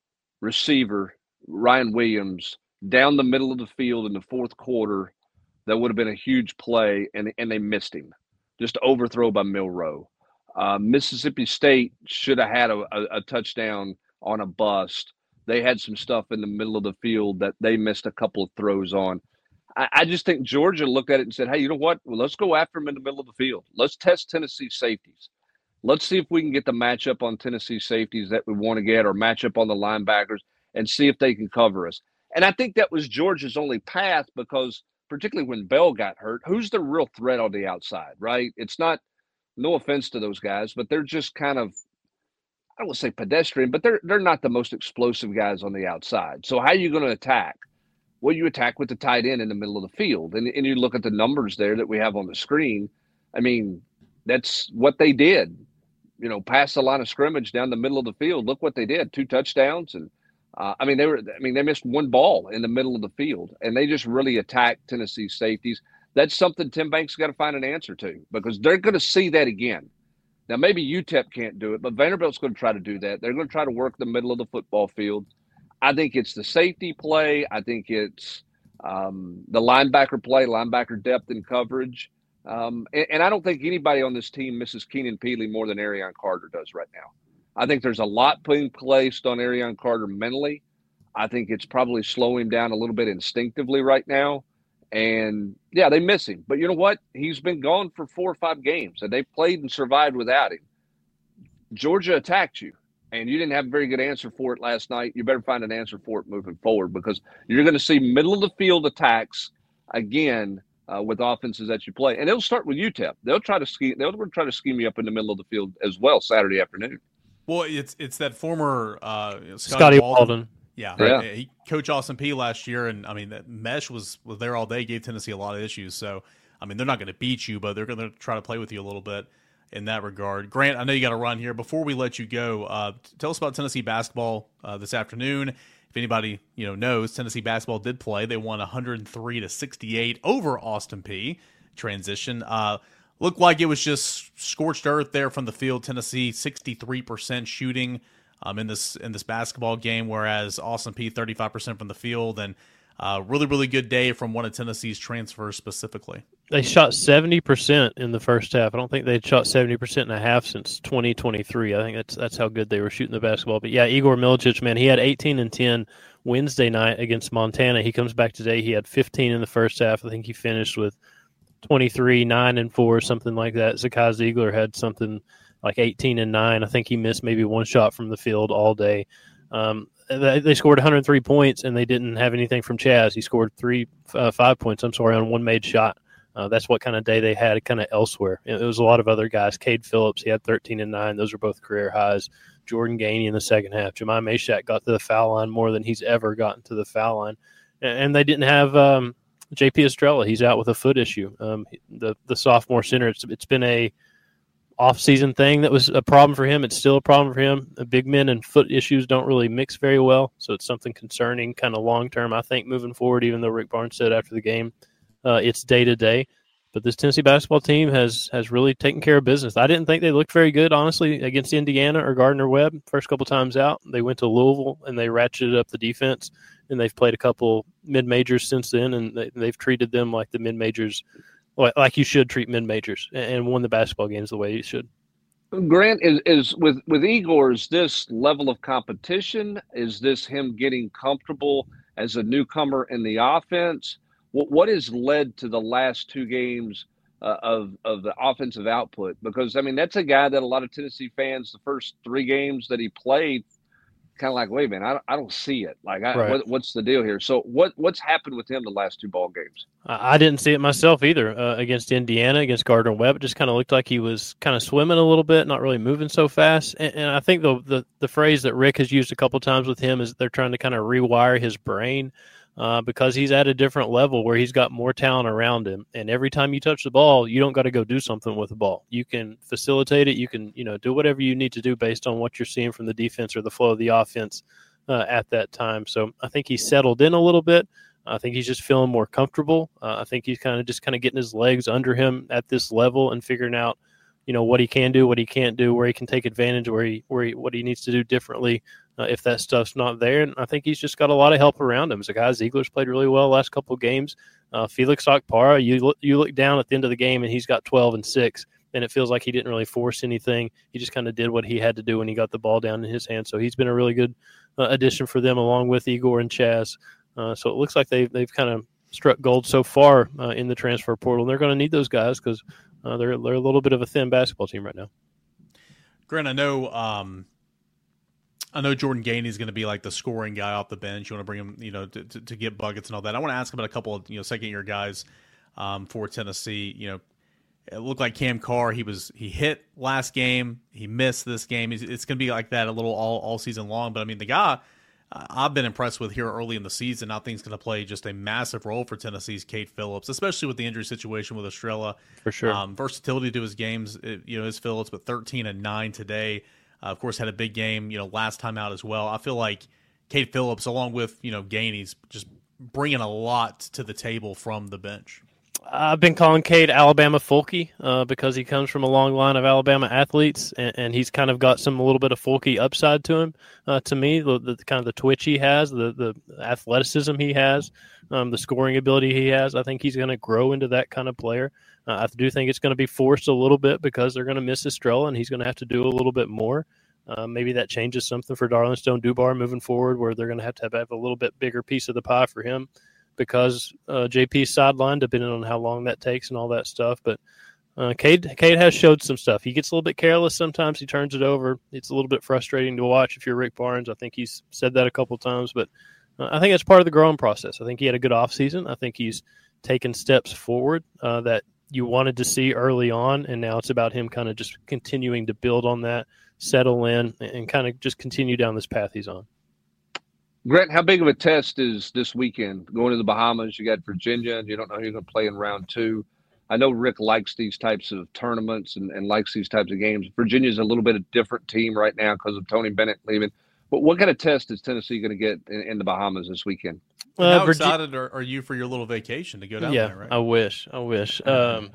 receiver, Ryan Williams, down the middle of the field in the fourth quarter. That would have been a huge play, and and they missed him. Just overthrow by Milroe. Uh, Mississippi State should have had a, a, a touchdown on a bust. They had some stuff in the middle of the field that they missed a couple of throws on. I, I just think Georgia looked at it and said, hey, you know what? Well, let's go after them in the middle of the field. Let's test Tennessee's safeties. Let's see if we can get the matchup on Tennessee safeties that we want to get or matchup on the linebackers and see if they can cover us. And I think that was Georgia's only path because particularly when Bell got hurt, who's the real threat on the outside, right? It's not, no offense to those guys, but they're just kind of, I don't want to say pedestrian, but they're they're not the most explosive guys on the outside. So how are you going to attack? Well, you attack with the tight end in the middle of the field. And, and you look at the numbers there that we have on the screen. I mean, that's what they did. You know, past the line of scrimmage down the middle of the field. Look what they did. Two touchdowns. And, uh, I mean, they were. I mean, they missed one ball in the middle of the field. And they just really attacked Tennessee's safeties. That's something Tim Banks got to find an answer to because they're going to see that again. Now, maybe U T E P can't do it, but Vanderbilt's going to try to do that. They're going to try to work the middle of the football field. I think it's the safety play. I think it's um, the linebacker play, linebacker depth and coverage. Um, and, and I don't think anybody on this team misses Keenan Peely more than Arion Carter does right now. I think there's a lot being placed on Arion Carter mentally. I think it's probably slowing him down a little bit instinctively right now. And, yeah, they miss him. But you know what? He's been gone for four or five games, and they played and survived without him. Georgia attacked you, and you didn't have a very good answer for it last night. You better find an answer for it moving forward, because you're going to see middle-of-the-field attacks again uh, with offenses that you play. And it'll start with U T E P. They'll try to scheme, they'll try to scheme you up in the middle of the field as well Saturday afternoon. Well, it's it's that former uh, Scotty, Scotty Walden. Walden. Yeah, yeah. He coached Austin Peay last year, and I mean that Mesh was was there all day, gave Tennessee a lot of issues. So I mean they're not going to beat you, but they're going to try to play with you a little bit in that regard. Grant, I know you got to run here. Before we let you go, uh, tell us about Tennessee basketball uh, this afternoon. If anybody you know knows, Tennessee basketball did play. They won one hundred three to sixty-eight over Austin Peay. Transition uh, looked like it was just scorched earth there from the field. Tennessee sixty-three percent shooting um, in this in this basketball game, whereas Austin Peay thirty-five percent from the field. And uh, really, really good day from one of Tennessee's transfers specifically. They shot seventy percent in the first half. I don't think they'd shot seventy percent and a half since twenty twenty-three. I think that's that's how good they were shooting the basketball. But, yeah, Igor Milicic, man, he had eighteen and ten Wednesday night against Montana. He comes back today. He had fifteen in the first half. I think he finished with twenty-three, nine, and four, something like that. Zakai Ziegler had something like eighteen and nine. I think he missed maybe one shot from the field all day. Um, they, they scored one hundred three points, and they didn't have anything from Chaz. He scored three, uh, five points, I'm sorry, on one made shot. Uh, that's what kind of day they had kind of elsewhere. It was a lot of other guys. Cade Phillips, he had thirteen and nine. Those are both career highs. Jordan Gainey in the second half. Jemai Meshack got to the foul line more than he's ever gotten to the foul line. And, and they didn't have um, J P Estrella. He's out with a foot issue. Um, the the sophomore center, it's, it's been a off-season thing that was a problem for him. It's still a problem for him. The big men and foot issues don't really mix very well, so it's something concerning kind of long-term, I think, moving forward, even though Rick Barnes said after the game uh, it's day-to-day. But this Tennessee basketball team has has really taken care of business. I didn't think they looked very good, honestly, against Indiana or Gardner-Webb. First couple times out, they went to Louisville, and they ratcheted up the defense, and they've played a couple mid-majors since then, and they, they've treated them like the mid-majors, like you should treat mid-majors, and won the basketball games the way you should. Grant, is, is with, with Igor, is this level of competition? Is this him getting comfortable as a newcomer in the offense? What what has led to the last two games uh, of of the offensive output? Because, I mean, that's a guy that a lot of Tennessee fans, the first three games that he played, kind of like, wait a minute, I don't, I don't see it. Like, I, right. what, what's the deal here? So what what's happened with him the last two ball games? I didn't see it myself either uh, against Indiana, against Gardner-Webb. It just kind of looked like he was kind of swimming a little bit, not really moving so fast. And, and I think the, the the phrase that Rick has used a couple times with him is they're trying to kind of rewire his brain. Uh, because he's at a different level where he's got more talent around him. And every time you touch the ball, you don't got to go do something with the ball. You can facilitate it. You can, you know, do whatever you need to do based on what you're seeing from the defense or the flow of the offense uh, at that time. So I think he's settled in a little bit. I think he's just feeling more comfortable. Uh, I think he's kind of just kind of getting his legs under him at this level and figuring out, you know, what he can do, what he can't do, where he can take advantage, where he, where he, what he needs to do differently. Uh, if that stuff's not there. And I think he's just got a lot of help around him. Zakai Ziegler's played really well the last couple of games. Uh, Felix Okpara, you look, you look down at the end of the game and he's got twelve and six, and it feels like he didn't really force anything. He just kind of did what he had to do when he got the ball down in his hand. So he's been a really good uh, addition for them along with Igor and Chaz. Uh, so it looks like they've, they've kind of struck gold so far uh, in the transfer portal. And they're going to need those guys because uh, they're, they're a little bit of a thin basketball team right now. Grant, I know um... – I know Jordan Gainey is going to be like the scoring guy off the bench. You want to bring him, you know, to, to, to get buckets and all that. I want to ask about a couple of, you know, second-year guys um, for Tennessee. You know, it looked like Cam Carr. He was he hit last game. He missed this game. It's, it's going to be like that a little all, all season long. But, I mean, the guy uh, I've been impressed with here early in the season, I think is going to play just a massive role for Tennessee's Cade Phillips, especially with the injury situation with Estrella. For sure. Um, versatility to his games, it, you know, is Phillips, but thirteen and nine today. Uh, of course, had a big game, you know, last time out as well. I feel like Cade Phillips, along with, you know, Gainey's, just bringing a lot to the table from the bench. I've been calling Cade Alabama Fulke uh, because he comes from a long line of Alabama athletes, and, and he's kind of got some a little bit of Fulke upside to him. Uh, to me, the, the kind of the twitch he has, the the athleticism he has, um, the scoring ability he has. I think he's going to grow into that kind of player. Uh, I do think it's going to be forced a little bit because they're going to miss Estrella, and he's going to have to do a little bit more. Uh, maybe that changes something for Darlington Dubar moving forward, where they're going to have to have, have a little bit bigger piece of the pie for him. because uh, J P's sidelined, depending on how long that takes and all that stuff. But uh, Cade, Cade has showed some stuff. He gets a little bit careless sometimes. He turns it over. It's a little bit frustrating to watch if you're Rick Barnes. I think he's said that a couple of times. But uh, I think it's part of the growing process. I think he had a good offseason. I think he's taken steps forward uh, that you wanted to see early on, and now it's about him kind of just continuing to build on that, settle in, and kind of just continue down this path he's on. Grant, how big of a test is this weekend? Going to the Bahamas, you got Virginia, you don't know who you're going to play in round two. I know Rick likes these types of tournaments and, and likes these types of games. Virginia's a little bit a different team right now because of Tony Bennett leaving. But what kind of test is Tennessee going to get in, in the Bahamas this weekend? Uh, how Virgi- excited are, are you for your little vacation to go down yeah, there, right? I wish. I wish. Um,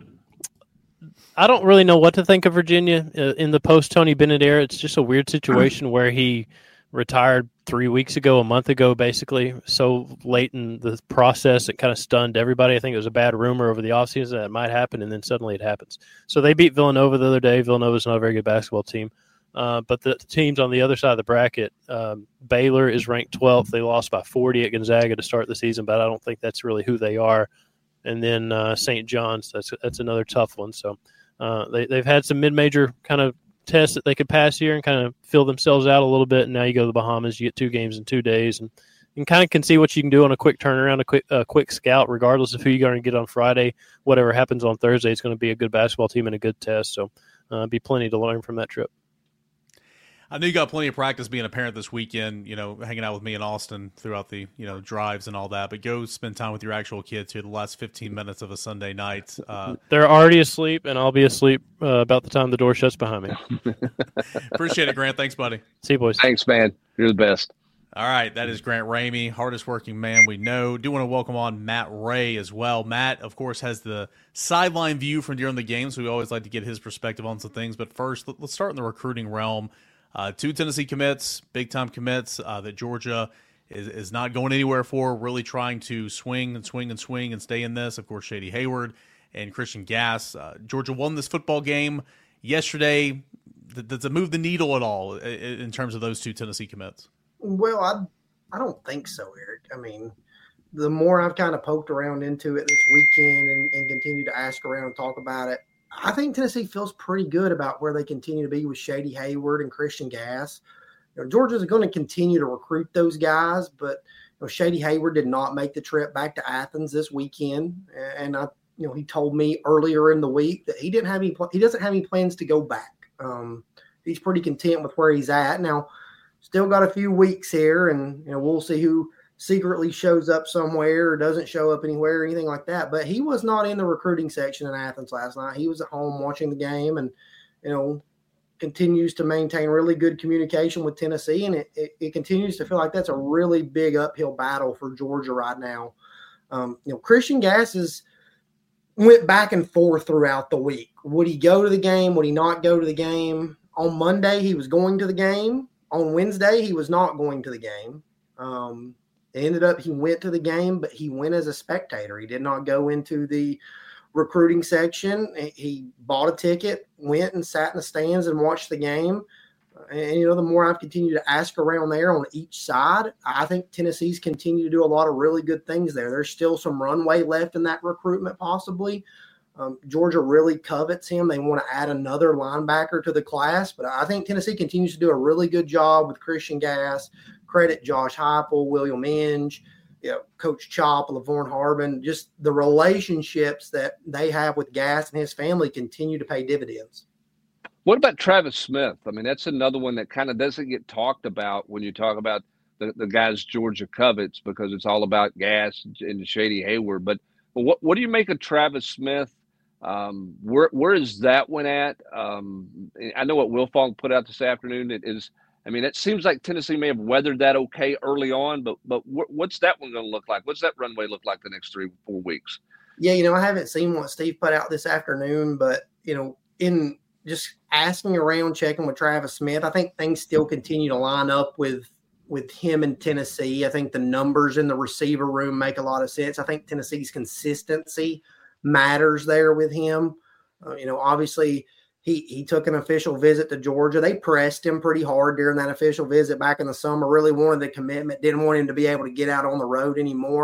I don't really know what to think of Virginia uh, in the post-Tony Bennett era. It's just a weird situation where he retired three weeks ago, a month ago, basically, so late in the process it kind of stunned everybody. I think it was a bad rumor over the offseason that it might happen, and then suddenly it happens. So they beat Villanova the other day. Villanova's not a very good basketball team. Uh, but the teams on the other side of the bracket, um, Baylor is ranked twelfth. They lost by forty at Gonzaga to start the season, but I don't think that's really who they are. And then uh, Saint John's, that's that's another tough one. So uh, they, they've had some mid-major kind of tests that they could pass here and kind of fill themselves out a little bit. And now you go to the Bahamas, you get two games in two days, and you kind of can see what you can do on a quick turnaround, a quick uh, quick scout, regardless of who you're going to get on Friday. Whatever happens on Thursday, it's going to be a good basketball team and a good test. So uh, be plenty to learn from that trip. I know you got plenty of practice being a parent this weekend, you know, hanging out with me in Austin throughout the, you know, drives and all that, but go spend time with your actual kids here the last fifteen minutes of a Sunday night. Uh, They're already asleep, and I'll be asleep uh, about the time the door shuts behind me. Appreciate it, Grant. Thanks, buddy. See you, boys. Thanks, man. You're the best. All right, that is Grant Ramey, hardest working man we know. Do want to welcome on Matt Ray as well. Matt, of course, has the sideline view from during the game, so we always like to get his perspective on some things. But first, let's start in the recruiting realm. Uh, two Tennessee commits, big-time commits uh, that Georgia is, is not going anywhere for, really trying to swing and swing and swing and stay in this. Of course, Shady Hayward and Christian Gass. Uh, Georgia won this football game yesterday. Does it move the needle at all in, in terms of those two Tennessee commits? Well, I, I don't think so, Eric. I mean, the more I've kind of poked around into it this weekend and, and continue to ask around and talk about it, I think Tennessee feels pretty good about where they continue to be with Shady Hayward and Christian Gass. You know, Georgia's going to continue to recruit those guys, but you know, Shady Hayward did not make the trip back to Athens this weekend, and I, you know, he told me earlier in the week that he didn't have any, he doesn't have any plans to go back. Um, he's pretty content with where he's at now. Still got a few weeks here, and you know, we'll see who secretly shows up somewhere or doesn't show up anywhere or anything like that. But he was not in the recruiting section in Athens last night. He was at home watching the game and, you know, continues to maintain really good communication with Tennessee. And it, it, it continues to feel like that's a really big uphill battle for Georgia right now. Um, you know, Christian Gass is went back and forth throughout the week. Would he go to the game? Would he not go to the game? On Monday, he was going to the game. On Wednesday, he was not going to the game. Um, It ended up he went to the game, but he went as a spectator. He did not go into the recruiting section. He bought a ticket, went and sat in the stands and watched the game. And, you know, the more I've continued to ask around there on each side, I think Tennessee's continued to do a lot of really good things there. There's still some runway left in that recruitment possibly. Um, Georgia really covets him. They want to add another linebacker to the class, but I think Tennessee continues to do a really good job with Christian Gass. Credit Josh Heupel, William Inge, you know, Coach Chop, Lavorne Harbin. Just the relationships that they have with Gass and his family continue to pay dividends. What about Travis Smith? I mean, that's another one that kind of doesn't get talked about when you talk about the, the guys Georgia covets, because it's all about Gass and Shady Hayward. But, but what what do you make of Travis Smith? Um, where where is that one at? Um, I know what Wilfong put out this afternoon. It is. I mean, it seems like Tennessee may have weathered that okay early on, but but what's that one going to look like? What's that runway look like the next three, four weeks? Yeah, you know, I haven't seen what Steve put out this afternoon, but, you know, in just asking around, checking with Travis Smith, I think things still continue to line up with with him in Tennessee. I think the numbers in the receiver room make a lot of sense. I think Tennessee's consistency matters there with him. Uh, you know, obviously – He he took an official visit to Georgia. They pressed him pretty hard during that official visit back in the summer, really wanted the commitment, didn't want him to be able to get out on the road anymore.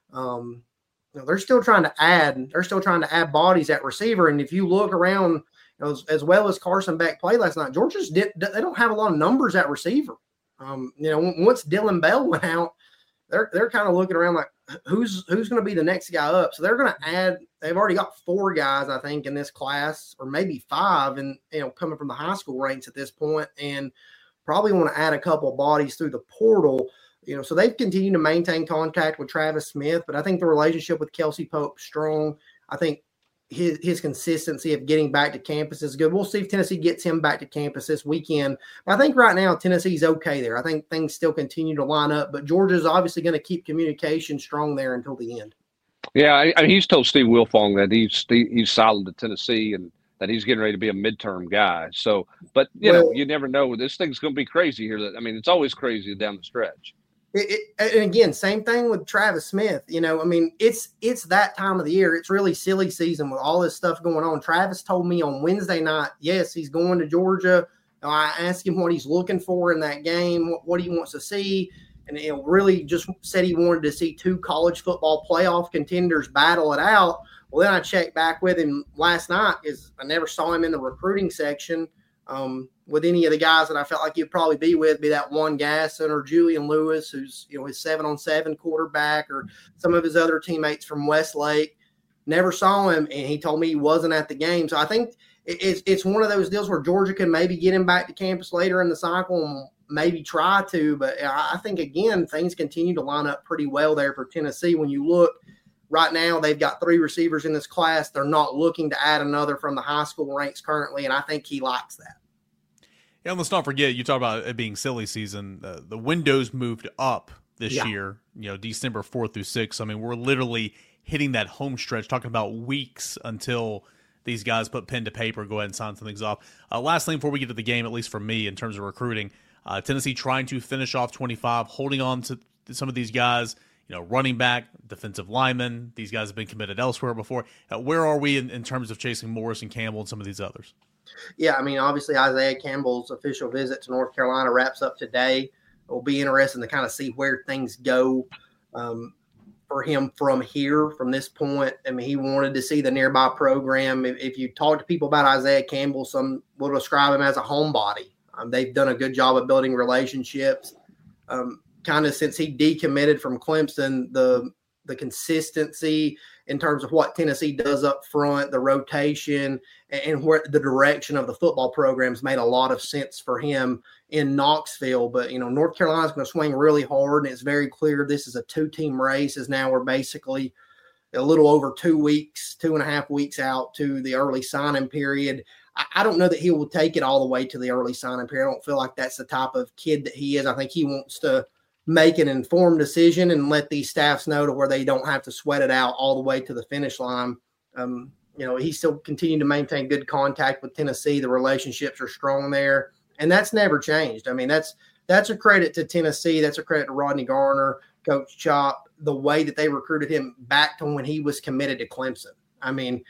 Um, you know, they're still trying to add. They're still trying to add bodies at receiver. And if you look around, you know, as, as well as Carson Beck played last night, Georgia's did, they don't have a lot of numbers at receiver. Um, you know, once Dylan Bell went out, they're they're kind of looking around like who's who's going to be the next guy up. So they're going to add. They've already got four guys, I think, in this class, or maybe five, and you know, coming from the high school ranks at this point, and probably want to add a couple of bodies through the portal. You know, so they've continued to maintain contact with Travis Smith, but I think the relationship with Kelsey Pope strong. I think his his consistency of getting back to campus is good. We'll see if Tennessee gets him back to campus this weekend. But I think right now Tennessee's okay there. I think things still continue to line up, but Georgia's obviously going to keep communication strong there until the end. Yeah, I, I mean, he's told Steve Wilfong that he's he's solid to Tennessee and that he's getting ready to be a midterm guy. So, but you well, know, you never know. This thing's going to be crazy here. That I mean, it's always crazy down the stretch. It, it, and again, same thing with Travis Smith. You know, I mean, it's it's that time of the year. It's really silly season with all this stuff going on. Travis told me on Wednesday night, yes, he's going to Georgia. I asked him what he's looking for in that game, what, what he wants to see, and you know, really just said he wanted to see two college football playoff contenders battle it out. Well, then I checked back with him last night because I never saw him in the recruiting section. Um, with any of the guys that I felt like he'd probably be with, be that one Gasson or Julian Lewis, who's, you know, his seven on seven quarterback, or some of his other teammates from Westlake. Never saw him, and he told me he wasn't at the game. So I think it's, it's one of those deals where Georgia can maybe get him back to campus later in the cycle and maybe try to, but I think, again, things continue to line up pretty well there for Tennessee. When you look right now, they've got three receivers in this class. They're not looking to add another from the high school ranks currently, and I think he likes that. Yeah, and let's not forget, you talk about it being silly season. Uh, the windows moved up this yeah. year, you know, December fourth through sixth. I mean, we're literally hitting that home stretch, talking about weeks until these guys put pen to paper, go ahead and sign some things off. Uh, last thing before we get to the game, at least for me, in terms of recruiting, uh, Tennessee trying to finish off twenty-five, holding on to some of these guys, you know, running back, defensive linemen. These guys have been committed elsewhere before. Uh, where are we in, in terms of chasing Morris and Campbell and some of these others? Yeah, I mean, obviously Isaiah Campbell's official visit to North Carolina wraps up today. It will be interesting to kind of see where things go um, for him from here, from this point. I mean, he wanted to see the nearby program. If, if you talk to people about Isaiah Campbell, some will describe him as a homebody. Um, they've done a good job of building relationships. Um, kind of since he decommitted from Clemson, the the consistency in terms of what Tennessee does up front, the rotation, and where the direction of the football programs made a lot of sense for him in Knoxville. But, you know, North Carolina's going to swing really hard, and it's very clear this is a two-team race, as now we're basically a little over two weeks, two and a half weeks out to the early signing period. I, I don't know that he will take it all the way to the early signing period. I don't feel like that's the type of kid that he is. I think he wants to make an informed decision and let these staffs know to where they don't have to sweat it out all the way to the finish line. Um, you know, he still continued to maintain good contact with Tennessee. The relationships are strong there, and that's never changed. I mean, that's that's a credit to Tennessee. That's a credit to Rodney Garner, Coach Chop, the way that they recruited him back to when he was committed to Clemson. I mean,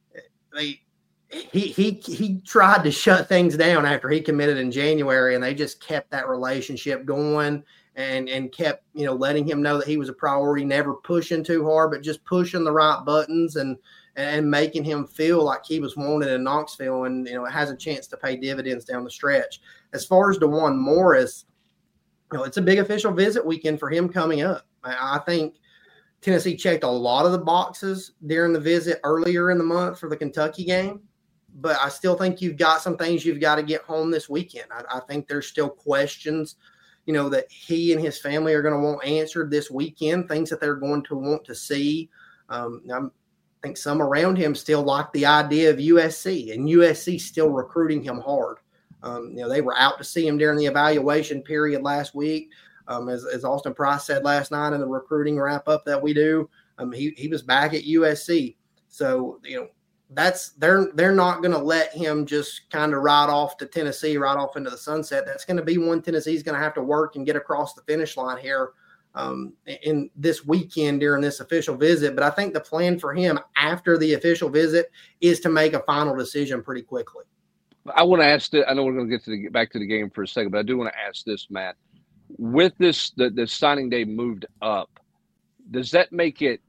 they he he he tried to shut things down after he committed in January, and they just kept that relationship going. And and kept, you know, letting him know that he was a priority, never pushing too hard, but just pushing the right buttons and and making him feel like he was wanted in Knoxville. And, you know, it has a chance to pay dividends down the stretch. As far as DeJuan Morris, you know, it's a big official visit weekend for him coming up. I, I think Tennessee checked a lot of the boxes during the visit earlier in the month for the Kentucky game. But I still think you've got some things you've got to get home this weekend. I, I think there's still questions, you know, that he and his family are going to want answered this weekend, things that they're going to want to see. Um, I think some around him still like the idea of U S C, and U S C still recruiting him hard. Um, you know, they were out to see him during the evaluation period last week. Um, as, as Austin Price said last night in the recruiting wrap-up that we do, um, he, he was back at U S C. So, you know, That's they're they're not going to let him just kind of ride off to Tennessee, right off into the sunset. That's going to be one Tennessee's going to have to work and get across the finish line here um, in this weekend during this official visit. But I think the plan for him after the official visit is to make a final decision pretty quickly. I want to ask. The, I know we're going to get to the, back to the game for a second, but I do want to ask this, Matt. With this, the, the signing day moved up. does that make it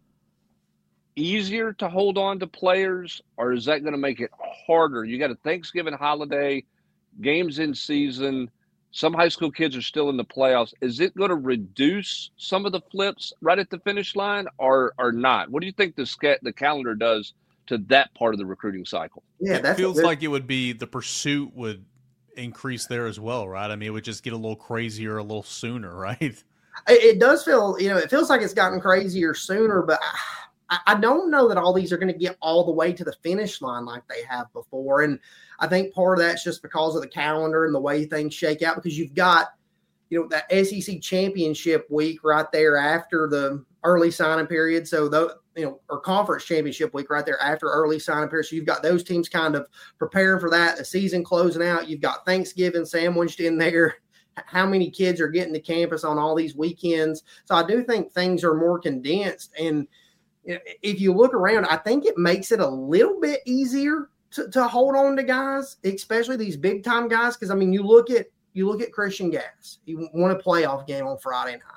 easier to hold on to players, or is that going to make it harder? You got a Thanksgiving holiday, games in season. Some high school kids are still in the playoffs. Is it going to reduce some of the flips right at the finish line, or or not? What do you think the sca- the calendar does to that part of the recruiting cycle? Yeah, it feels like it would be the pursuit would increase there as well, right? I mean, it would just get a little crazier a little sooner, right? It, it does feel, you know, it feels like it's gotten crazier sooner, but I, I don't know that all these are going to get all the way to the finish line like they have before. And I think part of that's just because of the calendar and the way things shake out, because you've got, you know, that S E C championship week right there after the early signing period. So, the, you know, or conference championship week right there after early signing period. So you've got those teams kind of preparing for that, the season closing out. You've got Thanksgiving sandwiched in there. How many kids are getting to campus on all these weekends? So I do think things are more condensed. And if you look around, I think it makes it a little bit easier to, to hold on to guys, especially these big time guys. Because I mean, you look at you look at Christian Gas. He won a playoff game on Friday night.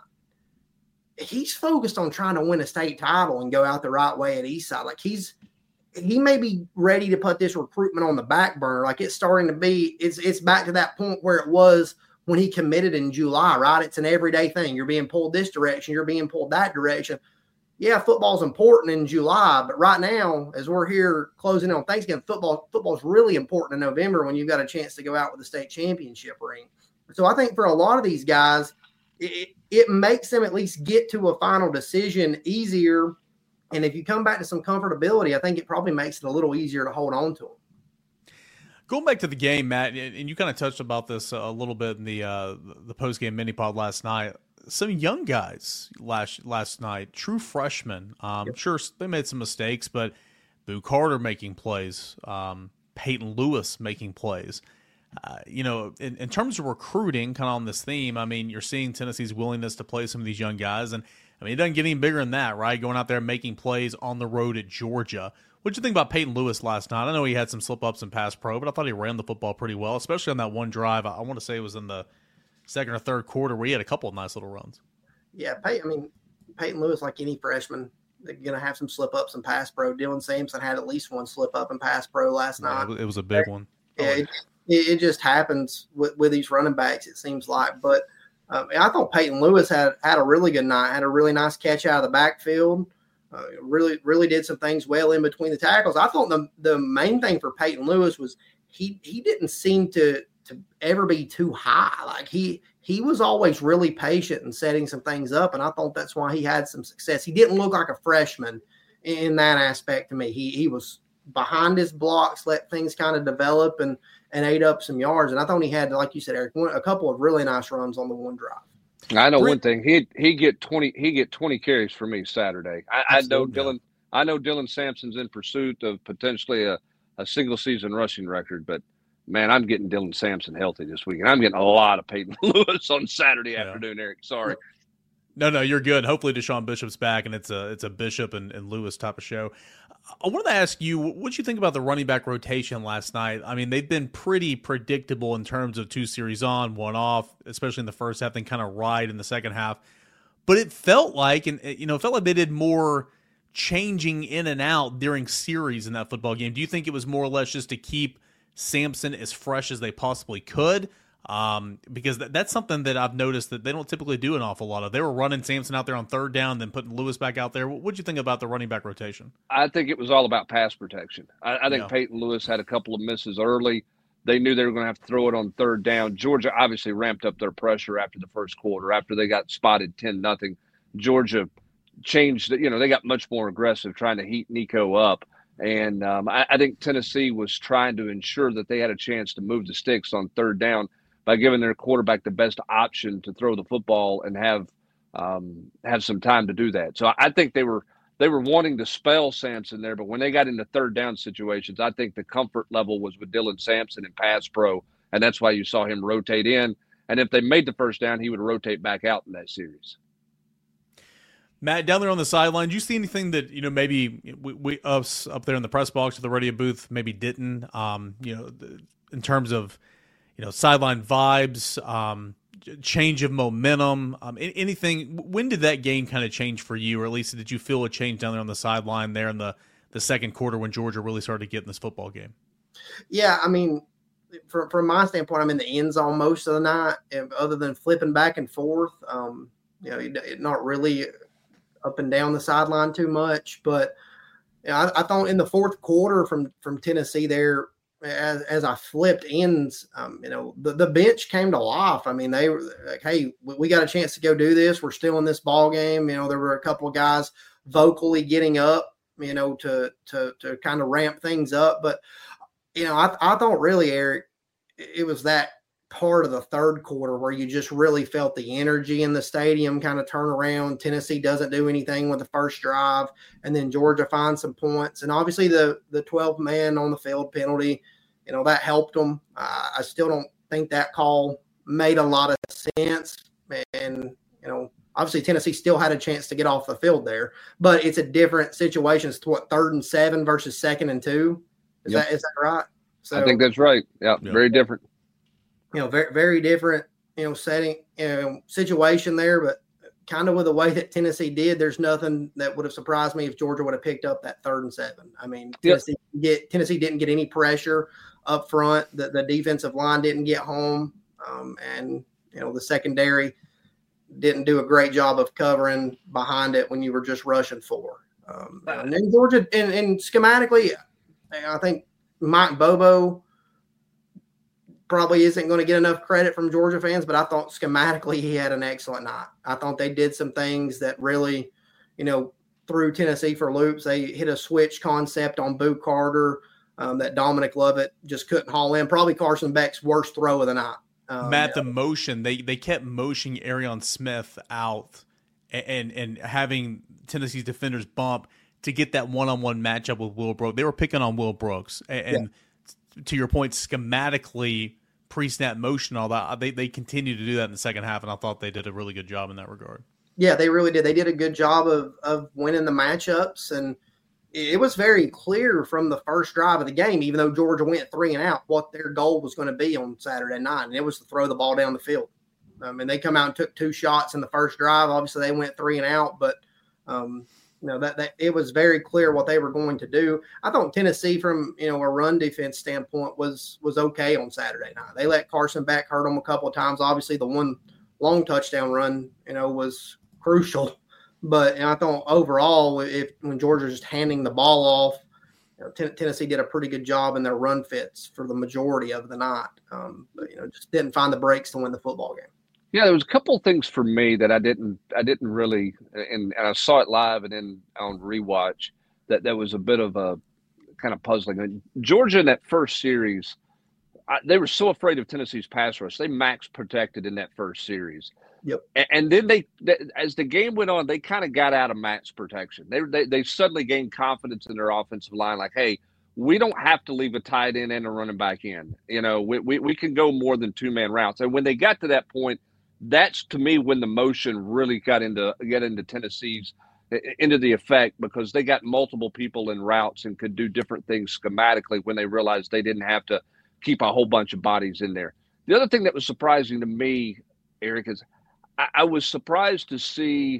He's focused on trying to win a state title and go out the right way at Eastside. Like he's he may be ready to put this recruitment on the back burner. Like it's starting to be. It's it's back to that point where it was when he committed in July. Right? It's an everyday thing. You're being pulled this direction. You're being pulled that direction. Yeah, football's important in July, but right now, as we're here closing on Thanksgiving, football football's really important in November when you've got a chance to go out with the state championship ring. So I think for a lot of these guys, it, it makes them at least get to a final decision easier. And if you come back to some comfortability, I think it probably makes it a little easier to hold on to them. Going back to the game, Matt, and you kind of touched about this a little bit in the uh, the post-game mini-pod last night. Some young guys last last night, true freshmen. Um, yep. Sure, they made some mistakes, but Boo Carter making plays, um, Peyton Lewis making plays. Uh, you know, in, in terms of recruiting, kind of on this theme, I mean, you're seeing Tennessee's willingness to play some of these young guys. And, I mean, it doesn't get any bigger than that, right? Going out there and making plays on the road at Georgia. What did you think about Peyton Lewis last night? I know he had some slip-ups in pass pro, but I thought he ran the football pretty well, especially on that one drive. I, I want to say it was in the second or third quarter where he had a couple of nice little runs. Yeah, Pey- I mean, Peyton Lewis, like any freshman, they're going to have some slip-ups in pass pro. Dylan Sampson had at least one slip-up in pass pro last yeah, night. It was a big one. Yeah, it, it just happens with, with these running backs, it seems like. But um, I thought Peyton Lewis had, had a really good night, had a really nice catch out of the backfield, uh, really really did some things well in between the tackles. I thought the, the main thing for Peyton Lewis was he he didn't seem to to ever be too high. Like he he was always really patient and setting some things up, and I thought that's why he had some success. He didn't look like a freshman in that aspect to me. He he was behind his blocks, let things kind of develop, and and ate up some yards. And I thought he had, like you said, Eric, one, a couple of really nice runs on the one drive. I know one thing. He he get twenty he get twenty carries for me Saturday. I, I know Dylan. I know Dylan Sampson's in pursuit of potentially a, a single season rushing record, but man, I'm getting Dylan Sampson healthy this week, and I'm getting a lot of Peyton Lewis on Saturday yeah. afternoon. Eric, sorry. No, no, you're good. Hopefully, Deshaun Bishop's back, and it's a it's a Bishop and, and Lewis type of show. I wanted to ask you, what did you think about the running back rotation last night? I mean, they've been pretty predictable in terms of two series on, one off, especially in the first half, then kind of ride in the second half. But it felt like, and you know, it felt like they did more changing in and out during series in that football game. Do you think it was more or less just to keep Sampson as fresh as they possibly could? Um, because th- that's something that I've noticed that they don't typically do an awful lot of. They were running Sampson out there on third down, then putting Lewis back out there. What did you think about the running back rotation? I think it was all about pass protection. I, I think yeah. Peyton Lewis had a couple of misses early. They knew they were going to have to throw it on third down. Georgia obviously ramped up their pressure after the first quarter. After they got spotted ten nothing, Georgia changed. You know, they got much more aggressive trying to heat Nico up. And um, I, I think Tennessee was trying to ensure that they had a chance to move the sticks on third down by giving their quarterback the best option to throw the football and have um, have some time to do that. So I think they were they were wanting to spell Sampson there, but when they got into third down situations, I think the comfort level was with Dylan Sampson and pass pro, and that's why you saw him rotate in. And if they made the first down, he would rotate back out in that series. Matt, down there on the sideline, do you see anything that, you know, maybe we, we us up there in the press box or the radio booth maybe didn't, um, you know, in terms of, you know, sideline vibes, um, change of momentum, um, anything? When did that game kind of change for you, or at least did you feel a change down there on the sideline there in the, the second quarter when Georgia really started getting this football game? Yeah, I mean, from from my standpoint, I'm in the end zone most of the night, other than flipping back and forth. Um, you know, it, it not really up and down the sideline too much, but you know, I, I thought in the fourth quarter from from Tennessee there, as as I flipped ends, um, you know, the, the bench came to life. I mean, they were like, hey, we got a chance to go do this. We're still in this ball game. You know, there were a couple of guys vocally getting up, you know, to to to kind of ramp things up. But, you know, I, I thought really, Eric, it was that part of the third quarter where you just really felt the energy in the stadium kind of turn around. Tennessee doesn't do anything with the first drive, and then Georgia finds some points. And obviously the the twelve man on the field penalty, you know, that helped them. Uh, I still don't think that call made a lot of sense. And, you know, obviously Tennessee still had a chance to get off the field there, but it's a different situation. It's what, third and seven versus second and two. Is yep. that is that right? So, I think that's right. Yeah, yep. Very different. You know, very, very different, you know, setting, you know, situation there, but kind of with the way that Tennessee did, there's nothing that would have surprised me if Georgia would have picked up that third and seven. I mean, Tennessee yep. get Tennessee didn't get any pressure up front. The, the defensive line didn't get home, um, and you know the secondary didn't do a great job of covering behind it when you were just rushing four. Um, and then Georgia, and, and schematically, I think Mike Bobo probably isn't going to get enough credit from Georgia fans, but I thought schematically he had an excellent night. I thought they did some things that really, you know, threw Tennessee for loops. They hit a switch concept on Boo Carter um, that Dominic Lovett just couldn't haul in. Probably Carson Beck's worst throw of the night. Um, Matt, the motion, they they kept motioning Arion Smith out and, and, and having Tennessee's defenders bump to get that one-on-one matchup with Will Brooks. They were picking on Will Brooks. And, yeah. and to your point, schematically, pre-snap motion, all that, they they continue to do that in the second half, and I thought they did a really good job in that regard. Yeah, they really did. They did a good job of of winning the matchups, and it was very clear from the first drive of the game, even though Georgia went three and out, what their goal was going to be on Saturday night, and it was to throw the ball down the field. I mean, they come out and took two shots in the first drive. Obviously, they went three and out, but um, you know that that it was very clear what they were going to do. I thought Tennessee, from you know a run defense standpoint, was was okay on Saturday night. They let Carson Beck hurt them a couple of times. Obviously, the one long touchdown run, you know, was crucial. But you know, I thought overall, if when Georgia was just handing the ball off, you know, T- Tennessee did a pretty good job in their run fits for the majority of the night. Um, but you know, just didn't find the breaks to win the football game. Yeah, there was a couple of things for me that I didn't, I didn't really, and, and I saw it live and then on rewatch that there was a bit of a kind of puzzling. I mean, Georgia in that first series, I, they were so afraid of Tennessee's pass rush. They max protected in that first series. Yep. And, and then they, they, as the game went on, they kind of got out of max protection. They, they, they suddenly gained confidence in their offensive line. Like, hey, we don't have to leave a tight end and a running back in. You know, we, we, we can go more than two man routes. And when they got to that point, that's to me when the motion really got into get into Tennessee's into the effect, because they got multiple people in routes and could do different things schematically when they realized they didn't have to keep a whole bunch of bodies in there. The other thing that was surprising to me, Eric, is I, I was surprised to see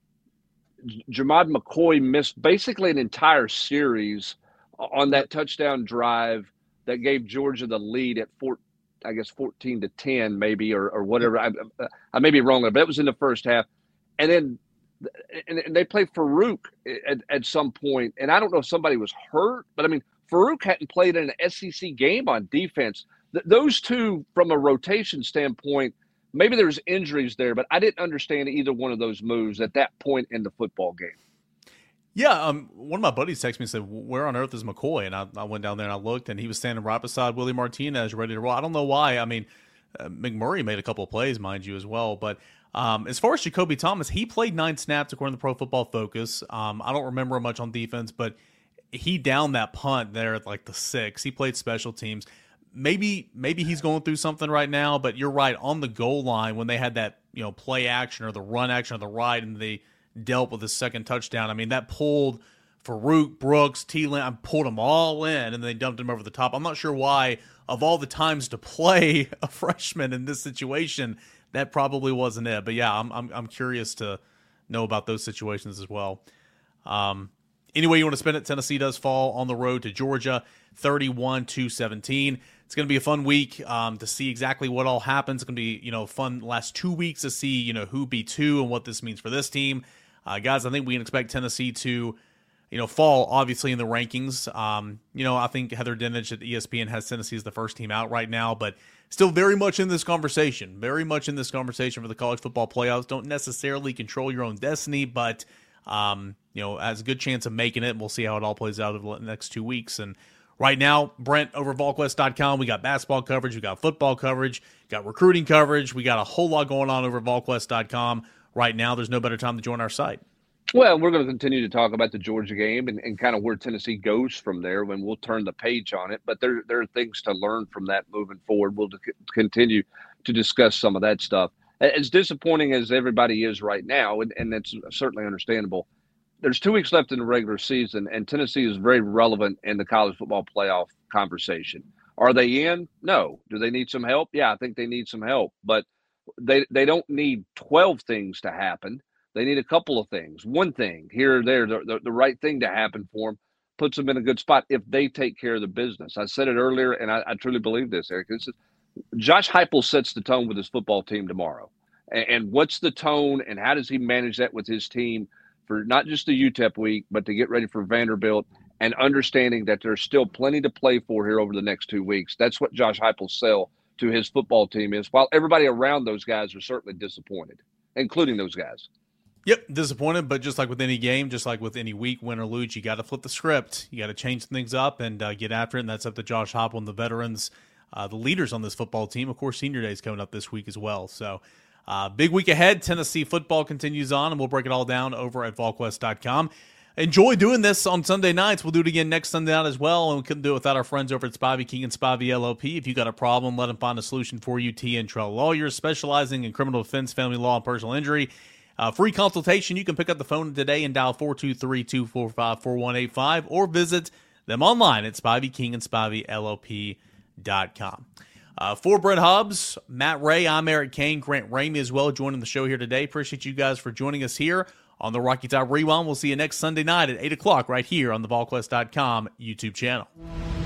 Jermod McCoy miss basically an entire series on that touchdown drive that gave Georgia the lead at four. I guess fourteen to ten maybe, or, or whatever. I, I may be wrong there, but it was in the first half. And then and, and they played Farouk at, at some point, and I don't know if somebody was hurt, but I mean, Farouk hadn't played in an S E C game on defense. Th- those two, from a rotation standpoint, maybe there's injuries there, but I didn't understand either one of those moves at that point in the football game. Yeah, um, one of my buddies texted me and said, where on earth is McCoy? And I, I went down there and I looked, and he was standing right beside Willie Martinez, ready to roll. I don't know why. I mean, uh, McMurray made a couple of plays, mind you, as well. But um, as far as Jacoby Thomas, he played nine snaps according to Pro Football Focus. Um, I don't remember much on defense, but he downed that punt there at like the six. He played special teams. Maybe maybe he's going through something right now, but you're right. On the goal line, when they had that you know play action or the run action or the ride, and they dealt with the second touchdown. I mean, that pulled Farouk, Brooks, T-Lin, pulled them all in, and they dumped him over the top. I'm not sure why, of all the times to play a freshman in this situation, that probably wasn't it. But yeah, I'm I'm, I'm curious to know about those situations as well. Um, anyway, you want to spin it, Tennessee does fall on the road to Georgia, thirty-one to seventeen. It's going to be a fun week um, to see exactly what all happens. It's going to be, you know, fun last two weeks to see, you know, who beat who and what this means for this team. Uh, guys, I think we can expect Tennessee to, you know, fall obviously in the rankings. Um, you know, I think Heather Dinich at E S P N has Tennessee as the first team out right now, but still very much in this conversation, very much in this conversation for the college football playoffs. Don't necessarily control your own destiny, but, um, you know, has a good chance of making it. And we'll see how it all plays out over the next two weeks. And right now, Brent over VolQuest dot com, we got basketball coverage, we got football coverage, got recruiting coverage. We got a whole lot going on over VolQuest dot com right now. There's no better time to join our site. Well, we're going to continue to talk about the Georgia game and, and kind of where Tennessee goes from there when we'll turn the page on it. But there, there are things to learn from that moving forward. We'll continue to discuss some of that stuff. As disappointing as everybody is right now, and, and that's certainly understandable, there's two weeks left in the regular season, and Tennessee is very relevant in the college football playoff conversation. Are they in? No. Do they need some help? Yeah, I think they need some help. But they they don't need twelve things to happen. They need a couple of things. One thing here or there, the, the, the right thing to happen for them puts them in a good spot if they take care of the business. I said it earlier, and I, I truly believe this, Eric. This is, Josh Heupel sets the tone with his football team tomorrow. And, and what's the tone, and how does he manage that with his team for not just the U T E P week, but to get ready for Vanderbilt and understanding that there's still plenty to play for here over the next two weeks. That's what Josh Heupel's sell to his football team is, while everybody around those guys are certainly disappointed, including those guys. Yep, disappointed, but just like with any game, just like with any week, win or lose, you got to flip the script. You got to change things up and uh, get after it, and that's up to Josh Heupel and the veterans, uh, the leaders on this football team. Of course, Senior Day is coming up this week as well. So uh, big week ahead. Tennessee football continues on, and we'll break it all down over at VolQuest dot com. Enjoy doing this on Sunday nights. We'll do it again next Sunday night as well, and we couldn't do it without our friends over at Spivey King and Spivey L L P. If you got a problem, let them find a solution for you. T N Trail Lawyers, specializing in criminal defense, family law, and personal injury. Uh, free consultation. You can pick up the phone today and dial four two three, two four five, four one eight five or visit them online at Spivey King and Spivey L L P dot com. Uh, for Brent Hubbs, Matt Ray, I'm Eric Kane, Grant Ramey as well joining the show here today. Appreciate you guys for joining us here on the Rocky Top Rewind. We'll see you next Sunday night at eight o'clock right here on the VolQuest dot com YouTube channel.